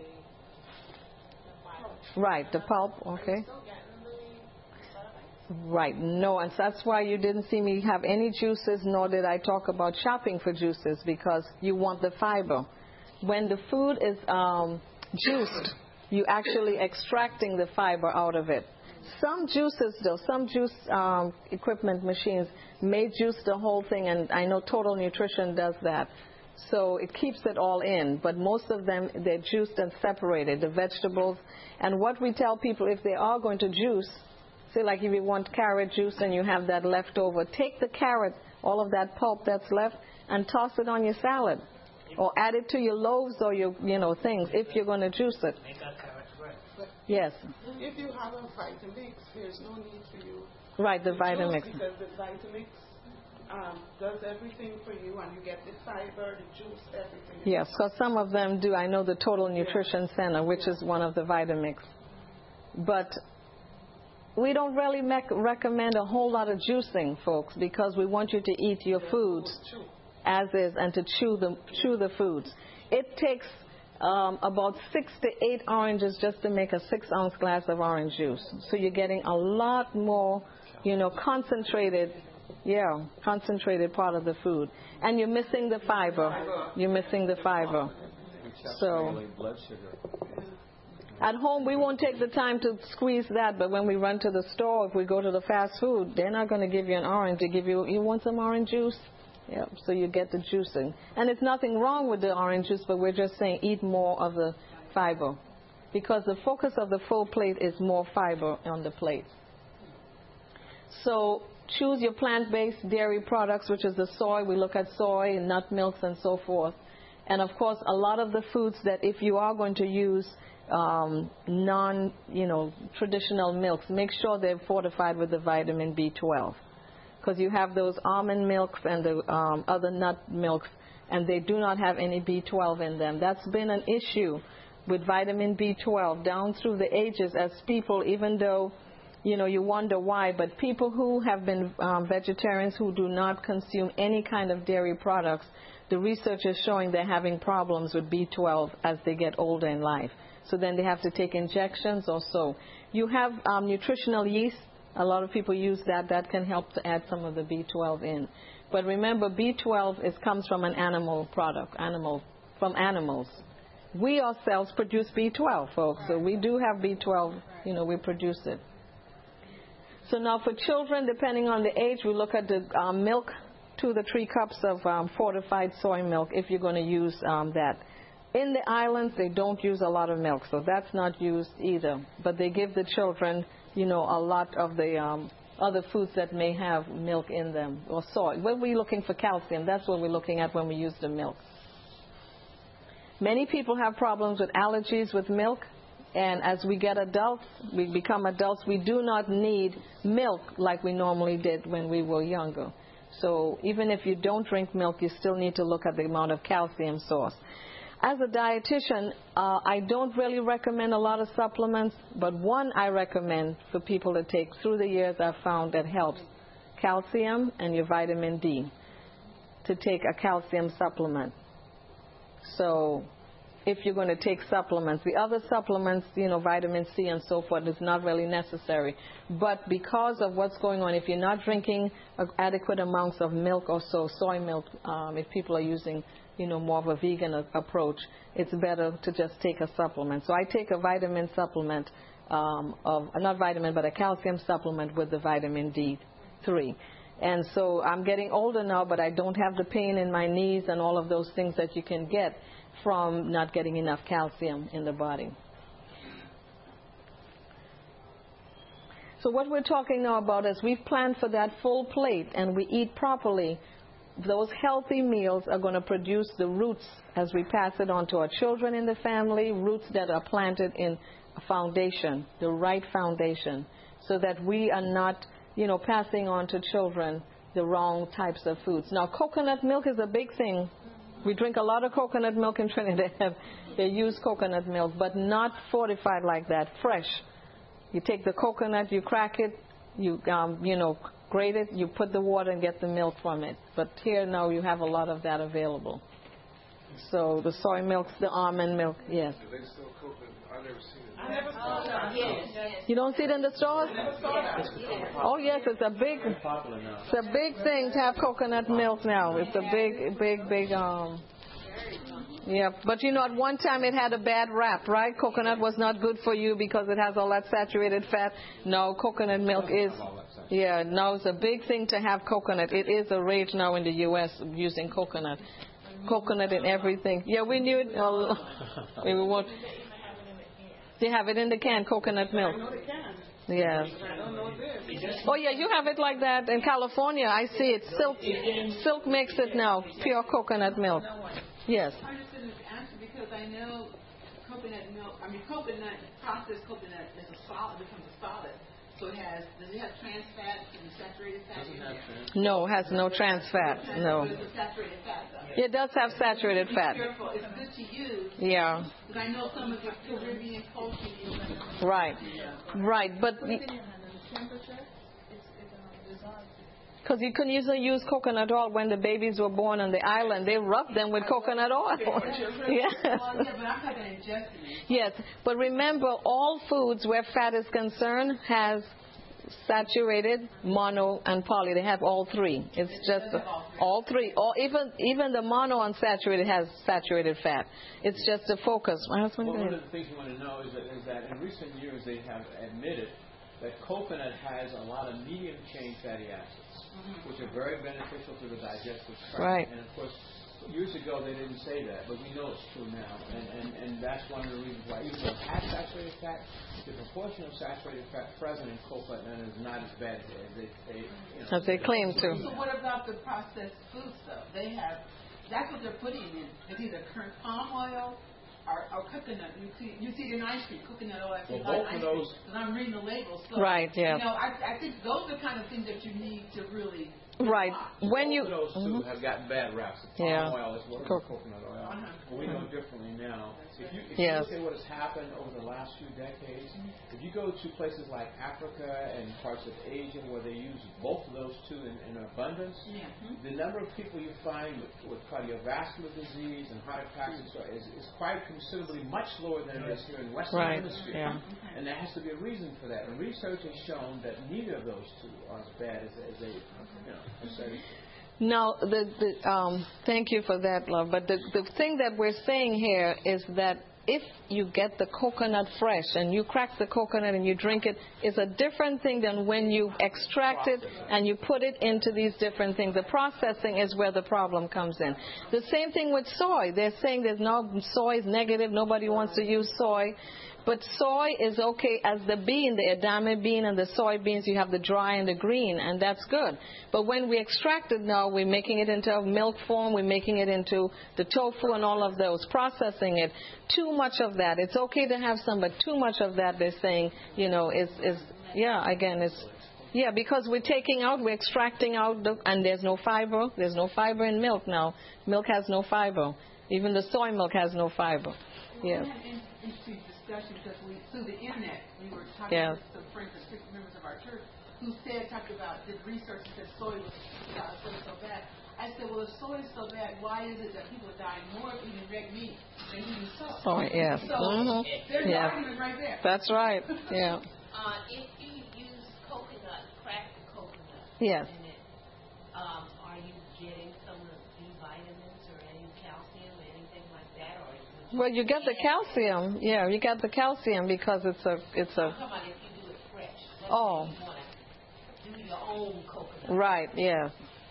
the fiber. Right. The pulp. Okay. Still getting the serving. Right. No, and that's why you didn't see me have any juices, nor did I talk about shopping for juices, because you want the fiber. When the food is um, juiced, you're actually extracting the fiber out of it. Some juices, though, some juice um, equipment machines may juice the whole thing, and I know Total Nutrition does that. So it keeps it all in, but most of them, they're juiced and separated, the vegetables. And what we tell people, if they are going to juice, say like if you want carrot juice and you have that left over, take the carrot, all of that pulp that's left, and toss it on your salad. Or add it to your loaves or your, you know, things if you're going to juice it. Make a carrot bread. Yes. If you have a Vitamix, there's no need for you Right, the to Vitamix. juice, because the Vitamix um, does everything for you, and you get the fiber, the juice, everything. Yes, because some of them do. I know the Total Nutrition Center, which is one of the Vitamix. But we don't really mec- recommend a whole lot of juicing, folks, because we want you to eat your foods as is and to chew the chew the foods. It takes um, about six to eight oranges just to make a six-ounce glass of orange juice. So you're getting a lot more, you know, concentrated, yeah, concentrated part of the food. And you're missing the fiber. You're missing the fiber. So blood sugar. at home, we won't take the time to squeeze that, but when we run to the store, if we go to the fast food, they're not going to give you an orange. They give you, you want some orange juice? Yeah, so you get the juicing. And there's nothing wrong with the orange juice, but we're just saying eat more of the fiber. Because the focus of the full plate is more fiber on the plate. So choose your plant-based dairy products, which is the soy. We look at soy and nut milks and so forth. And, of course, a lot of the foods that if you are going to use um, non, you know, traditional milks, make sure they're fortified with the vitamin B twelve. Because you have those almond milks and the um, other nut milks, and they do not have any B twelve in them. That's been an issue with vitamin B twelve down through the ages as people, even though, you know, you wonder why, but people who have been um, vegetarians who do not consume any kind of dairy products, the research is showing they're having problems with B twelve as they get older in life. So then they have to take injections or so. You have um, nutritional yeast. A lot of people use that. That can help to add some of the B twelve in. But remember, B twelve is, comes from an animal product, animal, from animals. We ourselves produce B twelve, folks. So we do have B twelve, you know, we produce it. So now for children, depending on the age, we look at the um, milk, two to three cups of um, fortified soy milk if you're going to use um, that. In the islands, they don't use a lot of milk, so that's not used either. But they give the children, you know, a lot of the um, other foods that may have milk in them, or soy. When we're looking for calcium, that's what we're looking at when we use the milk. Many people have problems with allergies with milk, and as we get adults, we become adults, we do not need milk like we normally did when we were younger. So even if you don't drink milk, you still need to look at the amount of calcium source. As a dietitian, uh, I don't really recommend a lot of supplements, but one I recommend for people to take through the years I've found that helps: calcium and your vitamin D, to take a calcium supplement. So if you're going to take supplements, the other supplements, you know, vitamin C and so forth, is not really necessary. But because of what's going on, if you're not drinking adequate amounts of milk or so, soy milk, um, if people are using, you know, more of a vegan a- approach, it's better to just take a supplement. So I take a vitamin supplement, um, of not vitamin, but a calcium supplement with the vitamin D three. And so I'm getting older now, but I don't have the pain in my knees and all of those things that you can get from not getting enough calcium in the body. So what we're talking now about is we've planned for that full plate and we eat properly. Those healthy meals are going to produce the roots as we pass it on to our children in the family, roots that are planted in a foundation, the right foundation, so that we are not, you know, passing on to children the wrong types of foods. Now, coconut milk is a big thing. We drink a lot of coconut milk in Trinidad. They use coconut milk, but not fortified like that, fresh. You take the coconut, you crack it, you, um, you know, grate it, you put the water and get the milk from it. But here now you have a lot of that available. So the soy milk, the almond milk, yes. Do they sell coconut? I've never seen it. I never saw that. Yes, yes. You don't see it in the stores? Oh yes, it's a big, Popular now. it's a big thing to have coconut milk now. It's a big, big, big. Um, yeah, but you know, at one time it had a bad rap, right? Coconut was not good for you because it has all that saturated fat. No, coconut milk is. Yeah, now it's a big thing to have coconut. It is a rage now in the U S using coconut, coconut in everything. Yeah, we knew it. Oh, we won't. They have it in the can, coconut milk. Yes. Oh yeah, you have it like that in California. I see it. Silk, Silk makes it now, pure coconut milk. Yes. I'm just going to answer because I know coconut milk, I mean coconut, processed coconut is a solid, becomes a solid. So it has, does it have trans fat and saturated fat in it? No, it has no trans fat. No. It's a saturated fat though. It does have saturated fat. Be careful, it's good to use. Yeah. Because I know some of the Caribbean culture use it. Right. Right. But because you can usually use coconut oil when the babies were born on the island. They rubbed them with coconut oil. Yeah. Well, yeah, but I'm talking ingesting it. Yes, but remember, all foods where fat is concerned has saturated, mono, and poly. They have all three. It's just all three. Or even even the mono unsaturated has saturated fat. It's just a focus. My husband. Well, one of the things you want to know is that, is that in recent years they have admitted that coconut has a lot of medium chain fatty acids, mm-hmm. which are very beneficial to the digestive tract. Right. And of course, years ago they didn't say that, but we know it's true now. And, and, and that's one of the reasons why, even though it has saturated fat, the proportion of saturated fat present in coconut is not as bad as they, they, you know, as they claim to. So what about the processed foods though? They have, that's what they're putting in. It's either current palm oil or, or coconut. You see, you see it in ice cream, coconut oil. I think well, both ice of those. Because I'm reading the labels. So, right. Yeah. You know, I, I think those are kind of things that you need to really. Right. Watch. When you. Both of those two Mm-hmm. have gotten bad raps. Palm Yeah. oil as well as Co- coconut oil. Uh-huh. But we know differently now. If you, if Yes. you look at what has happened over the last few decades, if you go to places like Africa and parts of Asia where they use both of those two in, in abundance, Yeah. the number of people you find with, with cardiovascular disease and heart attacks and so is, is quite considerably much lower than it is here in Western Right. Hemisphere. Yeah. And there has to be a reason for that. And research has shown that neither of those two are as bad as, as they, you know, as they. Now, the, the, um, thank you for that, love. But the, the thing that we're saying here is that if you get the coconut fresh and you crack the coconut and you drink it, it's a different thing than when you extract it and you put it into these different things. The processing is where the problem comes in. The same thing with soy. They're saying there's no soy is negative. Nobody wants to use soy. But soy is okay as the bean, the edamame bean and the soybeans. You have the dry and the green, and that's good. But when we extract it now, we're making it into milk form. We're making it into the tofu and all of those, processing it. Too much of that. It's okay to have some, but too much of that, they're saying, you know, is, is yeah, again, it's, yeah, because we're taking out, we're extracting out, the, and there's no fiber. There's no fiber in milk now. Milk has no fiber. Even the soy milk has no fiber. Yeah. Discussion because we through the internet we were talking yeah. with some friends and members of our church who said talked about did research and said soy was uh, soy so bad. I said, well, if soy is so bad, why is it that people are dying more of eating red meat than eating soy? Soy, yes. So mm-hmm. there's yeah. an argument right there. That's right. Yeah. Uh, if you use coconut, crack the coconut. Yes. In it, um, are you getting some of the B vitamins or any calcium or anything like that, or? Well, you get the calcium. Yeah, you get the calcium because it's a it's a. I'm talking about if you do it fresh. Let's oh. say you want to do your own coconut. Right. Yeah.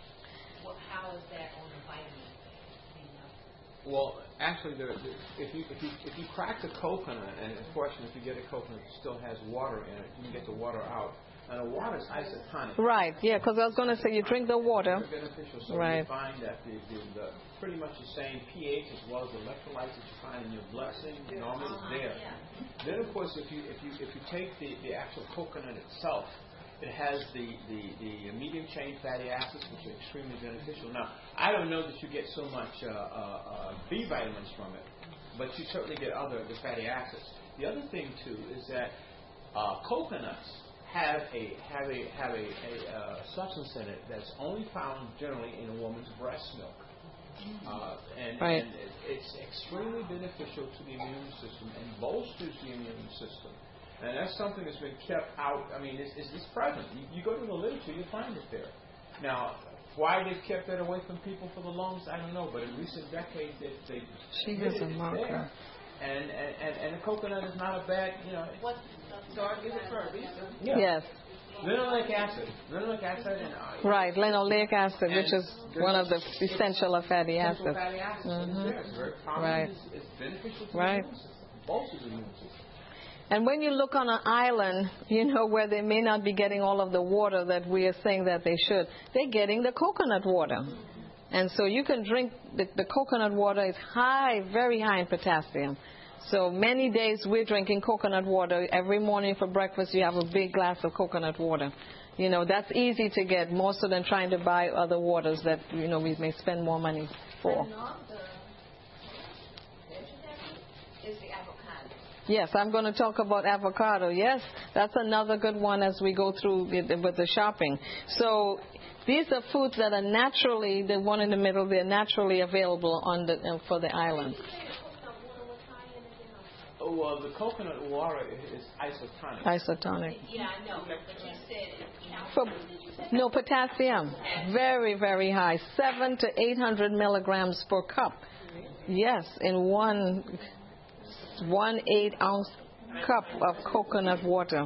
Well, how is that on the vitamin thing? You know? Well, actually, the, the, if you if you if you crack the coconut, and of course, if you get a coconut that still has water in it, you can get the water out. And the water is isotonic. Right, yeah, because I was going to say you drink the water. It's beneficial, so right. you find that the, the, the pretty much the same pH as well as the electrolytes that you find in your bloodstream normally is there. Then, of course, if you if you if you take the, the actual coconut itself, it has the, the, the medium chain fatty acids, which are extremely beneficial. Now, I don't know that you get so much uh, uh, uh, B vitamins from it, but you certainly get other the fatty acids. The other thing too is that uh, coconuts have a have a have a, a uh, substance in it that's only found generally in a woman's breast milk, uh, and, right. and it, it's extremely beneficial to the immune system and bolsters the immune system. And that's something that's been kept out. I mean, it's, it's, it's present. You, you go to the literature, you find it there. Now, why they've kept that away from people for the longest, I don't know. But in recent decades, they they she has a marker. And, and, and, and the coconut is not a bad, you know. What? Dark is it for a reason? Yeah. Yes. Linoleic acid. Linoleic acid and uh, right, linoleic acid, which is one of the essential fatty acids. Fatty acids. Mm-hmm. It's very common. Right. It's, it's beneficial to right. the immune system. Bolsters the immune system. And when you look on an island, you know, where they may not be getting all of the water that we are saying that they should, they're getting the coconut water. And so you can drink the, the coconut water is high, very high in potassium. So many days we're drinking coconut water. Every morning for breakfast you have a big glass of coconut water. You know, that's easy to get, more so than trying to buy other waters that, you know, we may spend more money for. Is the avocado. Yes, I'm going to talk about avocado. Yes, that's another good one as we go through with the shopping. So these are foods that are naturally, the one in the middle, they're naturally available on the uh, for the island. Oh, well, the coconut water is isotonic. Isotonic. Yeah, I know, but you said For, no, potassium. Very, very high. Seven to eight hundred milligrams per cup. Yes, in one one eight ounce cup of coconut water.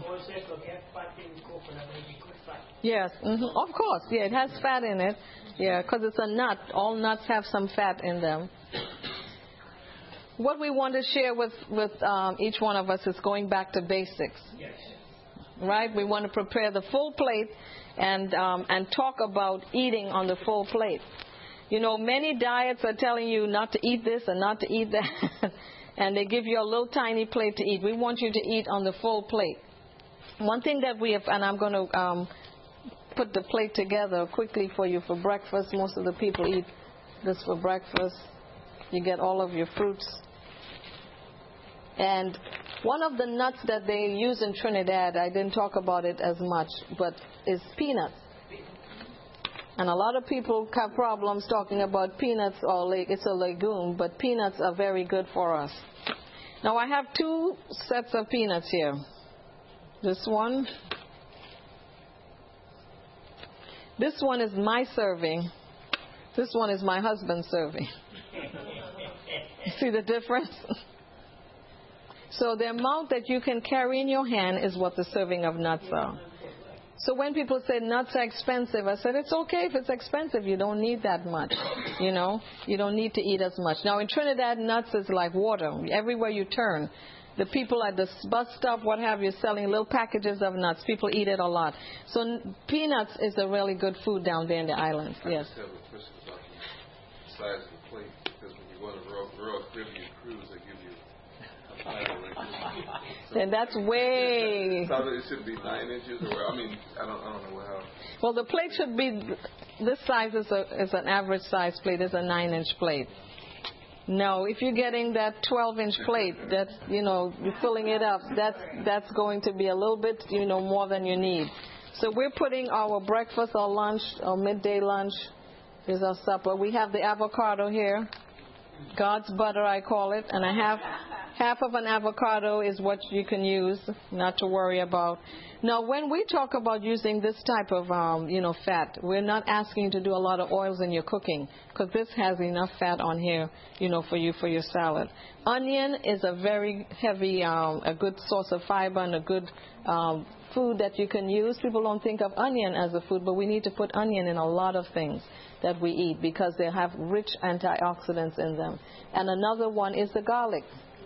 Yes, mm-hmm. Of course. Yeah, it has fat in it. Yeah, because it's a nut. All nuts have some fat in them. What we want to share with, with um, each one of us is going back to basics. Yes. Right? We want to prepare the full plate and um, and talk about eating on the full plate. You know, many diets are telling you not to eat this and not to eat that. And they give you a little tiny plate to eat. We want you to eat on the full plate. One thing that we have, and I'm going to um, put the plate together quickly for you for breakfast. Most of the people eat this for breakfast. You get all of your fruits. And one of the nuts that they use in Trinidad, I didn't talk about it as much, but is peanuts. And a lot of people have problems talking about peanuts, or like it's a legume, but peanuts are very good for us. Now I have two sets of peanuts here. This one. This one is my serving. This one is my husband's serving. See the difference? So the amount that you can carry in your hand is what the serving of nuts are. So when people say nuts are expensive, I said it's okay if it's expensive. You don't need that much. You know, you don't need to eat as much. Now in Trinidad, nuts is like water. Everywhere you turn, the people at the bus stop, what have you, selling little packages of nuts. People eat it a lot. So n- peanuts is a really good food down there in the islands. I Yes. just have a question about the size of the plate, because when you go on a Royal, Royal Caribbean cruise, they give you a title. So And that's way. so it should be nine inches, or I mean, I don't, I don't know how. Well, the plate should be, this size is, a, is an average size plate. It's a nine-inch plate. No, if you're getting that twelve-inch plate, that's, you know, you're filling it up, that's, that's going to be a little bit, you know, more than you need. So we're putting our breakfast, our lunch, our midday lunch, is our supper. We have the avocado here. God's butter, I call it. And I have half of an avocado is what you can use, not to worry about. Now, when we talk about using this type of, um, you know, fat, we're not asking you to do a lot of oils in your cooking, because this has enough fat on here, you know, for you for your salad. Onion is a very heavy, um, a good source of fiber and a good um, food that you can use. People don't think of onion as a food, but we need to put onion in a lot of things that we eat because they have rich antioxidants in them. And another one is the garlic.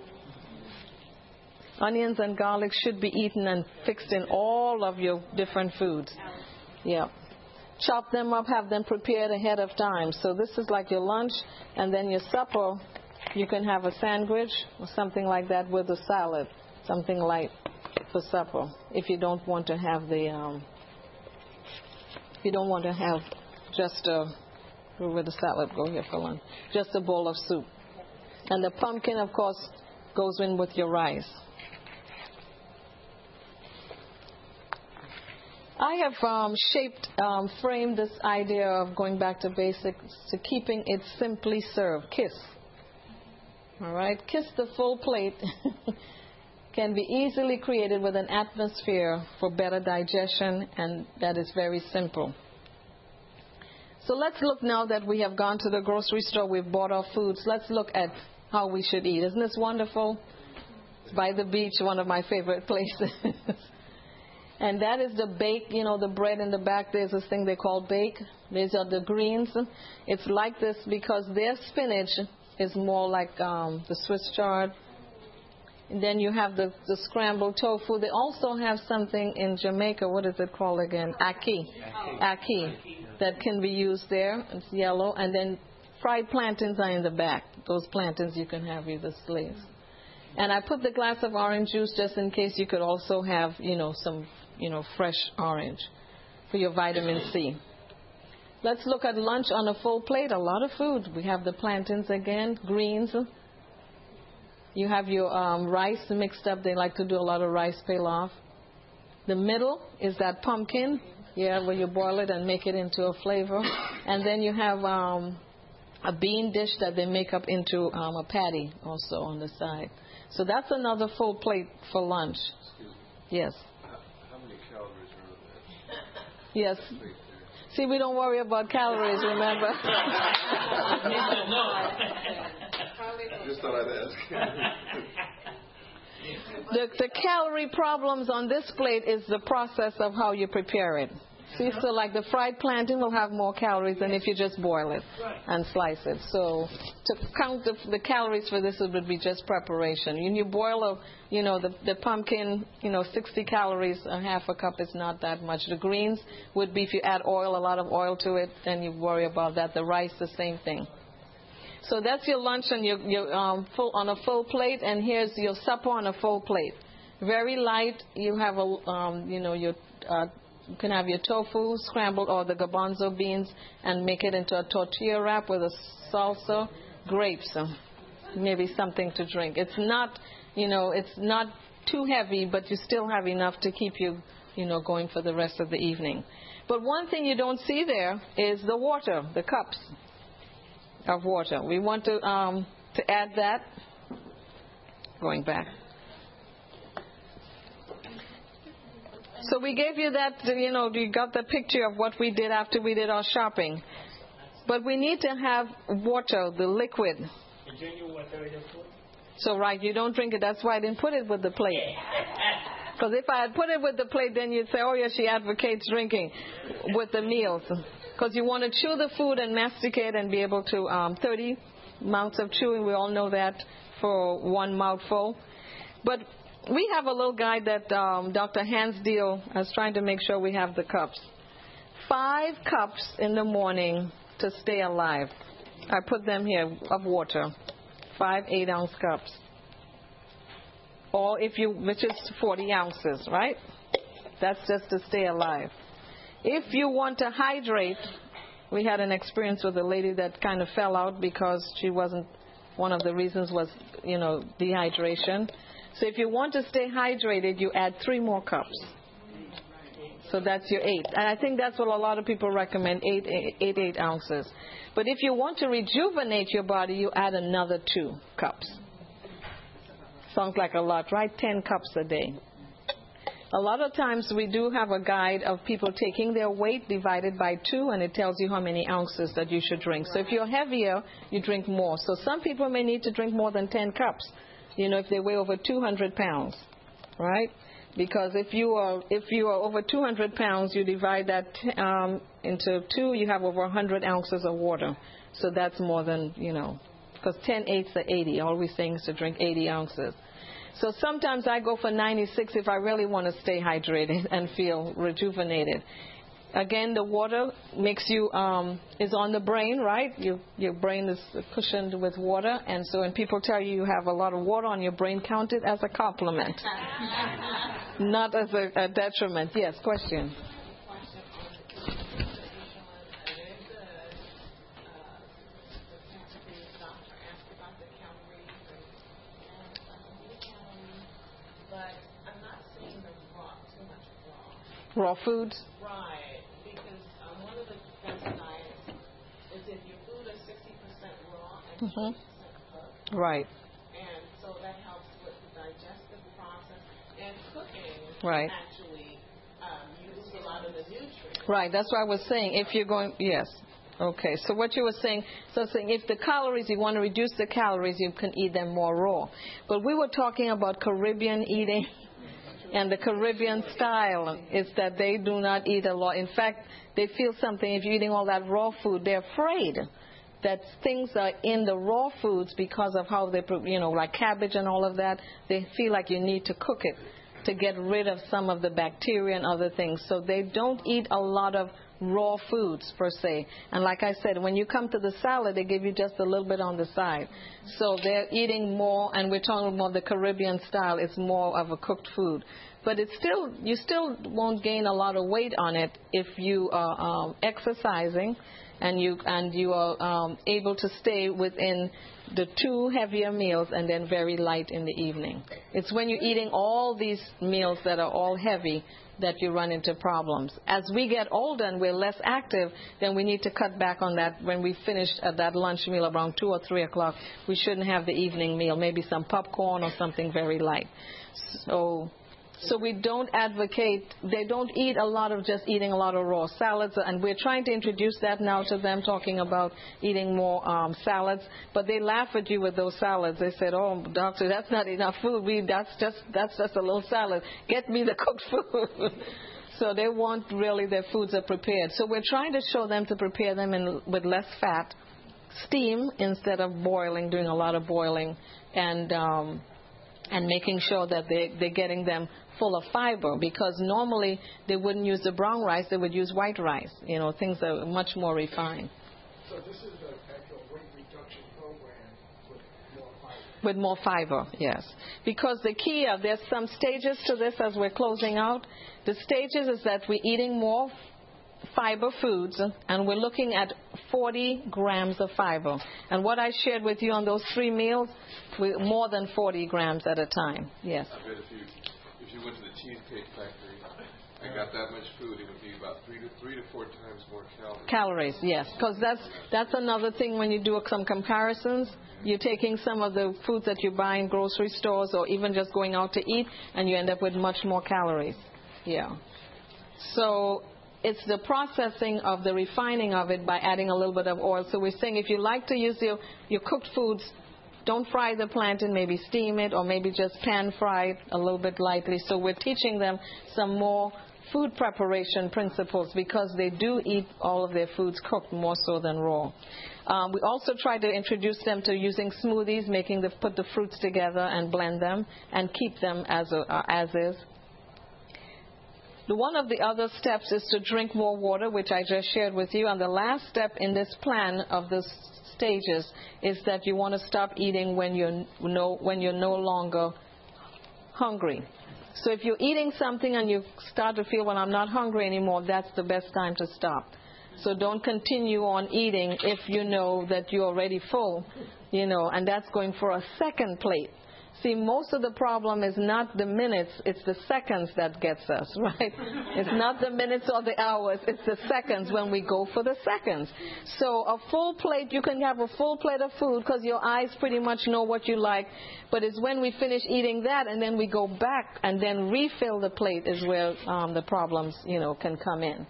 Onions and garlic should be eaten and fixed in all of your different foods. Yeah. Chop them up, have them prepared ahead of time. So this is like your lunch, and then your supper, you can have a sandwich or something like that with a salad, something light for supper. If you don't want to have the, um, if you don't want to have just a, where would the salad go here for lunch? Just a bowl of soup. And the pumpkin, of course, goes in with your rice. I have um, shaped, um, framed this idea of going back to basics to keeping it simply served. KISS. All right? KISS the full plate can be easily created with an atmosphere for better digestion, and that is very simple. So let's look now that we have gone to the grocery store, we've bought our foods. Let's look at how we should eat. Isn't this wonderful? It's by the beach, one of my favorite places. And that is the bake, you know, the bread in the back. There's this thing they call bake. These are the greens. It's like this because their spinach is more like um, the Swiss chard. And then you have the, the scrambled tofu. They also have something in Jamaica. What is it called again? Ackee. Ackee. That can be used there. It's yellow. And then fried plantains are in the back. Those plantains you can have either slaves. And I put the glass of orange juice just in case you could also have, you know, some, you know, fresh orange for your vitamin C. Let's look at lunch on a full plate. A lot of food. We have the plantains again, greens. You have your um, rice mixed up. They like to do a lot of rice pilaf. The middle is that pumpkin, yeah, where you boil it and make it into a flavor. And then you have um, a bean dish that they make up into um, a patty also on the side. So that's another full plate for lunch. Yes. How many calories are in that? Yes. See, we don't worry about calories, remember? I just thought I'd ask. the, the calorie problems on this plate is the process of how you prepare it. See, so like the fried plantain will have more calories than if you just boil it and slice it. So to count the, the calories for this would be just preparation. When you boil a, you know, the, the pumpkin, you know, sixty calories, a half a cup is not that much. The greens would be if you add oil, a lot of oil to it, then you worry about that. The rice, the same thing. So that's your lunch on your, your um, full on a full plate, and here's your supper on a full plate. Very light. You have a, um, you know, your uh, You can have your tofu scrambled or the garbanzo beans and make it into a tortilla wrap with a salsa, grapes, maybe something to drink. It's not, you know, it's not too heavy, but you still have enough to keep you, you know, going for the rest of the evening. But one thing you don't see there is the water, the cups of water. We want to um, to add that. Going back. So we gave you that, you know, you got the picture of what we did after we did our shopping. But we need to have water, the liquid. You drink your water with the food? So, right, you don't drink it. That's why I didn't put it with the plate. Because if I had put it with the plate, then you'd say, oh, yeah, she advocates drinking with the meals. Because you want to chew the food and masticate and be able to, um, thirty mouths of chewing, we all know that, for one mouthful. But we have a little guide that um, Doctor Hansdale is trying to make sure we have the cups. Five cups in the morning to stay alive. I put them here of water. Five eight-ounce cups. Or if you, which is forty ounces, right? That's just to stay alive. If you want to hydrate, we had an experience with a lady that kind of fell out because she wasn't, one of the reasons was, you know, dehydration. So if you want to stay hydrated, you add three more cups. So that's your eight. And I think that's what a lot of people recommend, eight, eight, eight, eight ounces. But if you want to rejuvenate your body, you add another two cups. Sounds like a lot, right? Ten cups a day. A lot of times we do have a guide of people taking their weight divided by two, and it tells you how many ounces that you should drink. So if you're heavier, you drink more. So some people may need to drink more than ten cups, you know, if they weigh over two hundred pounds, right? Because if you are if you are over two hundred pounds, you divide that um, into two, you have over one hundred ounces of water. So that's more than, you know, because ten eighths are eighty. All we're saying is to drink eighty ounces. So sometimes I go for ninety-six if I really want to stay hydrated and feel rejuvenated. Again, the water makes you, um, is on the brain, right? You, your brain is cushioned with water. And so when people tell you you have a lot of water on your brain, count it as a compliment, not as a, a detriment. Yes, question. Raw foods? Right, because um, one of the best diets is if your food is sixty percent raw and mm-hmm. twenty percent cooked. Right. And so that helps with the digestive process. And cooking right. actually um, uses a lot of the nutrients. Right, that's what I was saying. If you're going, yes. Okay, so what you were saying, so saying if the calories, you want to reduce the calories, you can eat them more raw. But we were talking about Caribbean eating. And the Caribbean style is that they do not eat a lot. In fact, they feel something. If you're eating all that raw food, they're afraid that things are in the raw foods because of how they, you know, like cabbage and all of that. They feel like you need to cook it to get rid of some of the bacteria and other things. So they don't eat a lot of raw foods per se. And like I said, when you come to the salad, they give you just a little bit on the side. So they're eating more, and we're talking about the Caribbean style. It's more of a cooked food. But it's still, you still won't gain a lot of weight on it if you are um, exercising and you and you are um, able to stay within the two heavier meals and then very light in the evening. It's when you're eating all these meals that are all heavy that you run into problems. As we get older and we're less active, then we need to cut back on that. When we finish at that lunch meal around two or three o'clock, we shouldn't have the evening meal, maybe some popcorn or something very light. So... So we don't advocate, they don't eat a lot of just eating a lot of raw salads, and we're trying to introduce that now to them, talking about eating more um, salads, but they laugh at you with those salads. They said, oh, doctor, that's not enough food. We, that's just that's just a little salad. Get me the cooked food. So they want really their foods are prepared. So we're trying to show them to prepare them in, with less fat, steam instead of boiling, doing a lot of boiling, and um, and making sure that they, they're getting them full of fiber, because normally they wouldn't use the brown rice, they would use white rice, you know, things that are much more refined. So this is an actual weight reduction program with more fiber. With more fiber, yes. Because the key, uh, there's some stages to this as we're closing out. The stages is that we're eating more fiber foods, and we're looking at forty grams of fiber. And what I shared with you on those three meals, we, more than forty grams at a time, yes. I bet if you, if you went to the Cheesecake Factory and got that much food, it would be about three to three to four times more calories. Calories, yes, because that's that's another thing when you do some comparisons. You're taking some of the foods that you buy in grocery stores or even just going out to eat, and you end up with much more calories. Yeah. So it's the processing of the refining of it by adding a little bit of oil. So we're saying if you like to use your, your cooked foods, don't fry the plantain, maybe steam it or maybe just pan fry it a little bit lightly. So we're teaching them some more food preparation principles because they do eat all of their foods cooked more so than raw. Um, we also try to introduce them to using smoothies, making the put the fruits together and blend them and keep them as a, uh, as is. The one of the other steps is to drink more water, which I just shared with you. And the last step in this plan of the stages is that you want to stop eating when you're no when you're no longer hungry. So if you're eating something and you start to feel, well, I'm not hungry anymore, that's the best time to stop. So don't continue on eating if you know that you're already full, you know, and that's going for a second plate. See, most of the problem is not the minutes, it's the seconds that gets us, right? It's not the minutes or the hours, it's the seconds when we go for the seconds. So a full plate, you can have a full plate of food because your eyes pretty much know what you like, but it's when we finish eating that and then we go back and then refill the plate is where um, the problems, you know, can come in.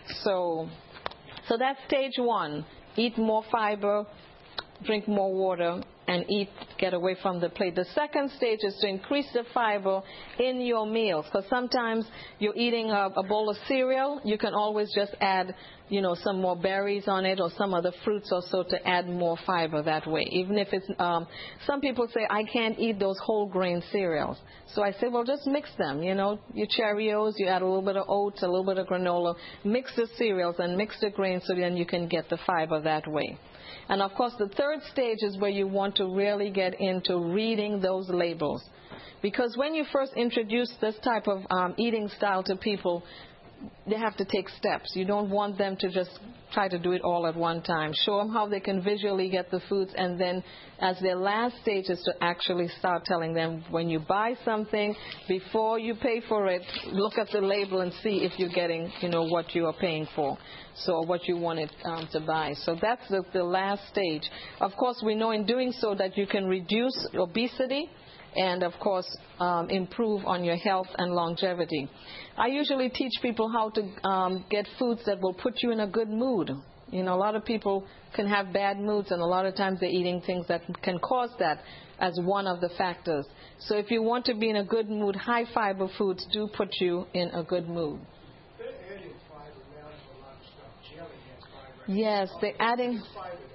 So, so that's stage one. Eat more fiber, drink more water, and eat, get away from the plate. The second stage is to increase the fiber in your meals. Because sometimes you're eating a, a bowl of cereal, you can always just add, you know, some more berries on it or some other fruits or so to add more fiber that way. Even if it's, um, some people say, I can't eat those whole grain cereals. So I say, well, just mix them, you know, your Cheerios, you add a little bit of oats, a little bit of granola, mix the cereals and mix the grains so then you can get the fiber that way. And, of course, the third stage is where you want to really get into reading those labels. Because when you first introduce this type of um, eating style to people, they have to take steps. You don't want them to just try to do it all at one time. Show them how they can visually get the foods, and then as their last stage is to actually start telling them when you buy something, before you pay for it, look at the label and see if you're getting, you know, what you are paying for, so what you wanted um, to buy. So that's the, the last stage. Of course, we know in doing so that you can reduce obesity and, of course, um, improve on your health and longevity. I usually teach people how to um, get foods that will put you in a good mood. You know, a lot of people can have bad moods, and a lot of times they're eating things that can cause that as one of the factors. So if you want to be in a good mood, high fiber foods do put you in a good mood. They're adding fiber now to a lot of stuff. Jelly has fiber. Yes, they're adding...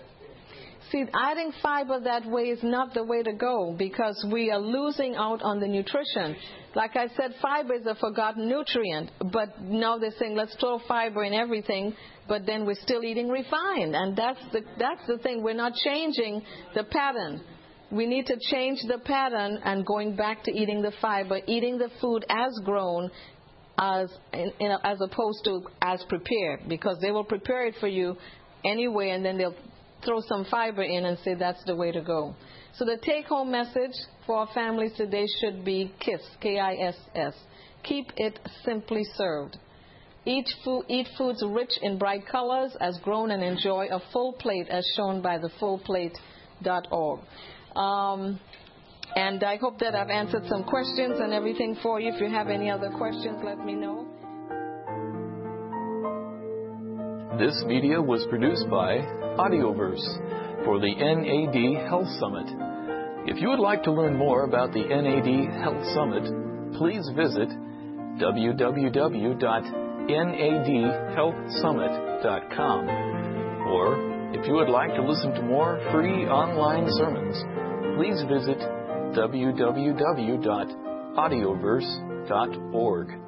See, adding fiber that way is not the way to go because we are losing out on the nutrition. Like I said, fiber is a forgotten nutrient, but now they're saying let's throw fiber in everything, but then we're still eating refined. And that's the, that's the thing. We're not changing the pattern. We need to change the pattern and going back to eating the fiber, eating the food as grown, as, in, in, as opposed to as prepared, because they will prepare it for you anyway, and then they'll throw some fiber in and say that's the way to go. So the take-home message for our families today should be KISS, K I S S. Keep it simply served. Eat, food, eat foods rich in bright colors as grown and enjoy a full plate as shown by the full plate dot org. Um, and I hope that I've answered some questions and everything for you. If you have any other questions, let me know. This media was produced by Audioverse for the N A D Health Summit. If you would like to learn more about the N A D Health Summit, please visit w w w dot n a d health summit dot com. Or, if you would like to listen to more free online sermons, please visit w w w dot audioverse dot org.